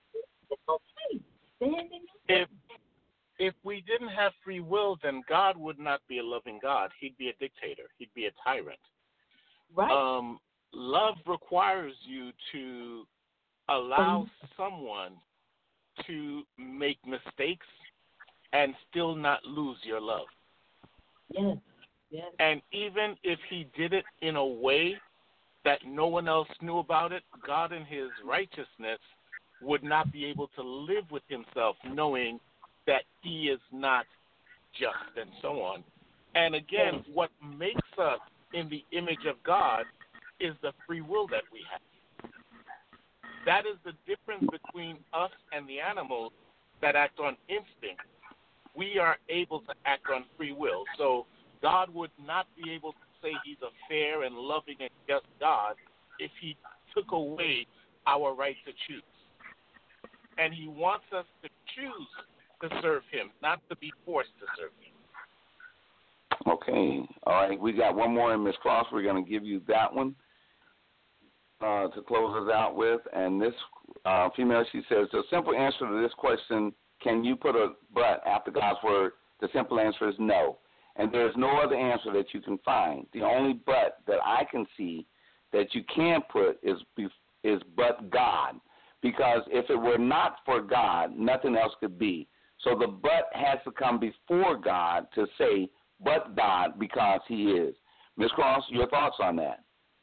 If if we didn't have free will, then God would not be a loving God. He'd be a dictator. He'd be a tyrant. Right. Um, love requires you to allow someone to make mistakes and still not lose your love. Yes. Yes. And even if he did it in a way that no one else knew about it, God in his righteousness would not be able to live with himself knowing that he is not just and so on. And again, what makes us in the image of God is the free will that we have. That is the difference between us and the animals that act on instinct. We are able to act on free will. So God would not be able to say he's a fair and loving and just God if he took away our right to choose. And he wants us to choose to serve him, not to be forced to serve him. Okay. All right. We got one more in Miss Cross. We're going to give you that one uh, to close us out with. And this uh, female, she says, the simple answer to this question, can you put a but after God's word? The simple answer is no. And there's no other answer that you can find. The only but that I can see that you can put is is but God. Because if it were not for God, nothing else could be. So the but has to come before God to say, but God, because he is. Miz Cross, your thoughts on that?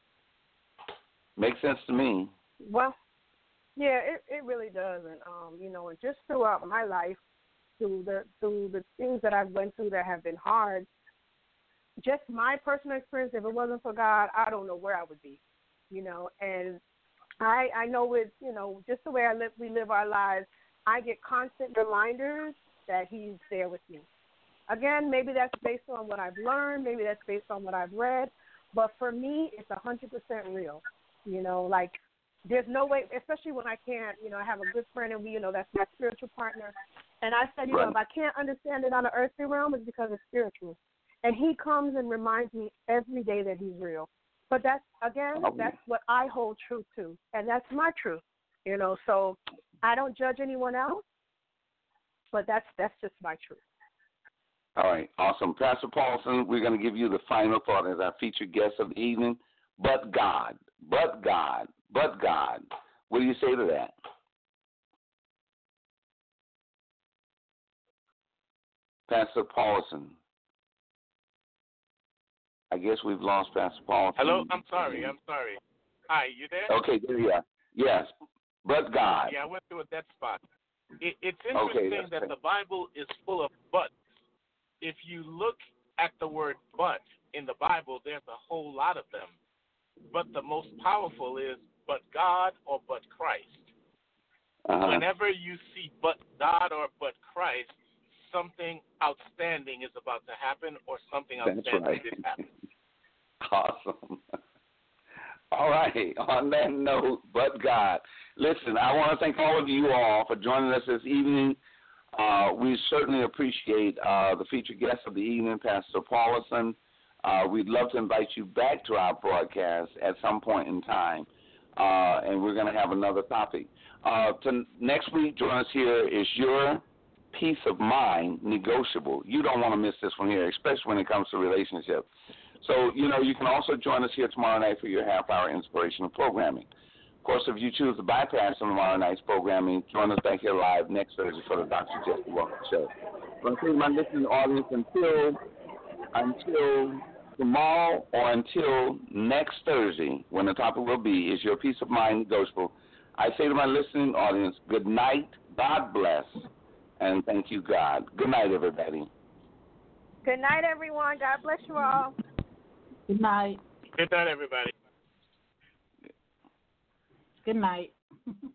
Makes sense to me. Well, yeah, it, it really does. And, um, you know, and just throughout my life, through the through the things that I've went through that have been hard, just my personal experience, if it wasn't for God, I don't know where I would be, you know. And I I know with, you know, just the way I live, we live our lives, I get constant reminders that he's there with me. Again, maybe that's based on what I've learned, maybe that's based on what I've read, but for me, it's one hundred percent real, you know, like there's no way, especially when I can't, you know, I have a good friend and we, you know, that's my spiritual partner. And I said, you right. know, if I can't understand it on an earthly realm, it's because it's spiritual. And he comes and reminds me every day that he's real. But that's, again, oh. that's what I hold true to. And that's my truth, you know. So I don't judge anyone else, but that's that's just my truth. All right, awesome. Pastor Paulson, we're going to give you the final thought as our featured guest of the evening. But God, but God, but God. What do you say to that? Pastor Paulson. I guess we've lost Pastor Paulson. Hello? I'm sorry. I'm sorry. Hi, you there? Okay, there you are. Yes, but God. Yeah, I went through a dead spot. It, it's interesting okay, that great. the Bible is full of buts if you look at the word but in the Bible, there's a whole lot of them. But the most powerful is but God or but Christ. Uh-huh. Whenever you see but God or but Christ, something outstanding is about to happen or something That's outstanding right. did happen. Awesome. All right. On that note, but God. Listen, I want to thank all of you all for joining us this evening. Uh, we certainly appreciate uh, the featured guest of the evening, Pastor Paulison. Uh, we'd love to invite you back to our broadcast at some point in time, uh, and we're going to have another topic. Uh, to, next week, join us here is Your Peace of Mind Negotiable. You don't want to miss this one here, especially when it comes to relationships. So, you know, you can also join us here tomorrow night for your half-hour inspirational programming. Of course, if you choose to bypass tomorrow night's programming, join us back here live next Thursday for the Doctor Jesse Walker Show. I'm going to my listening audience until, until tomorrow or until next Thursday, when the topic will be, is Your Peace of Mind Negotiable? I say to my listening audience, good night, God bless, and thank you, God. Good night, everybody. Good night, everyone. God bless you all. Good night. Good night, everybody. Good night.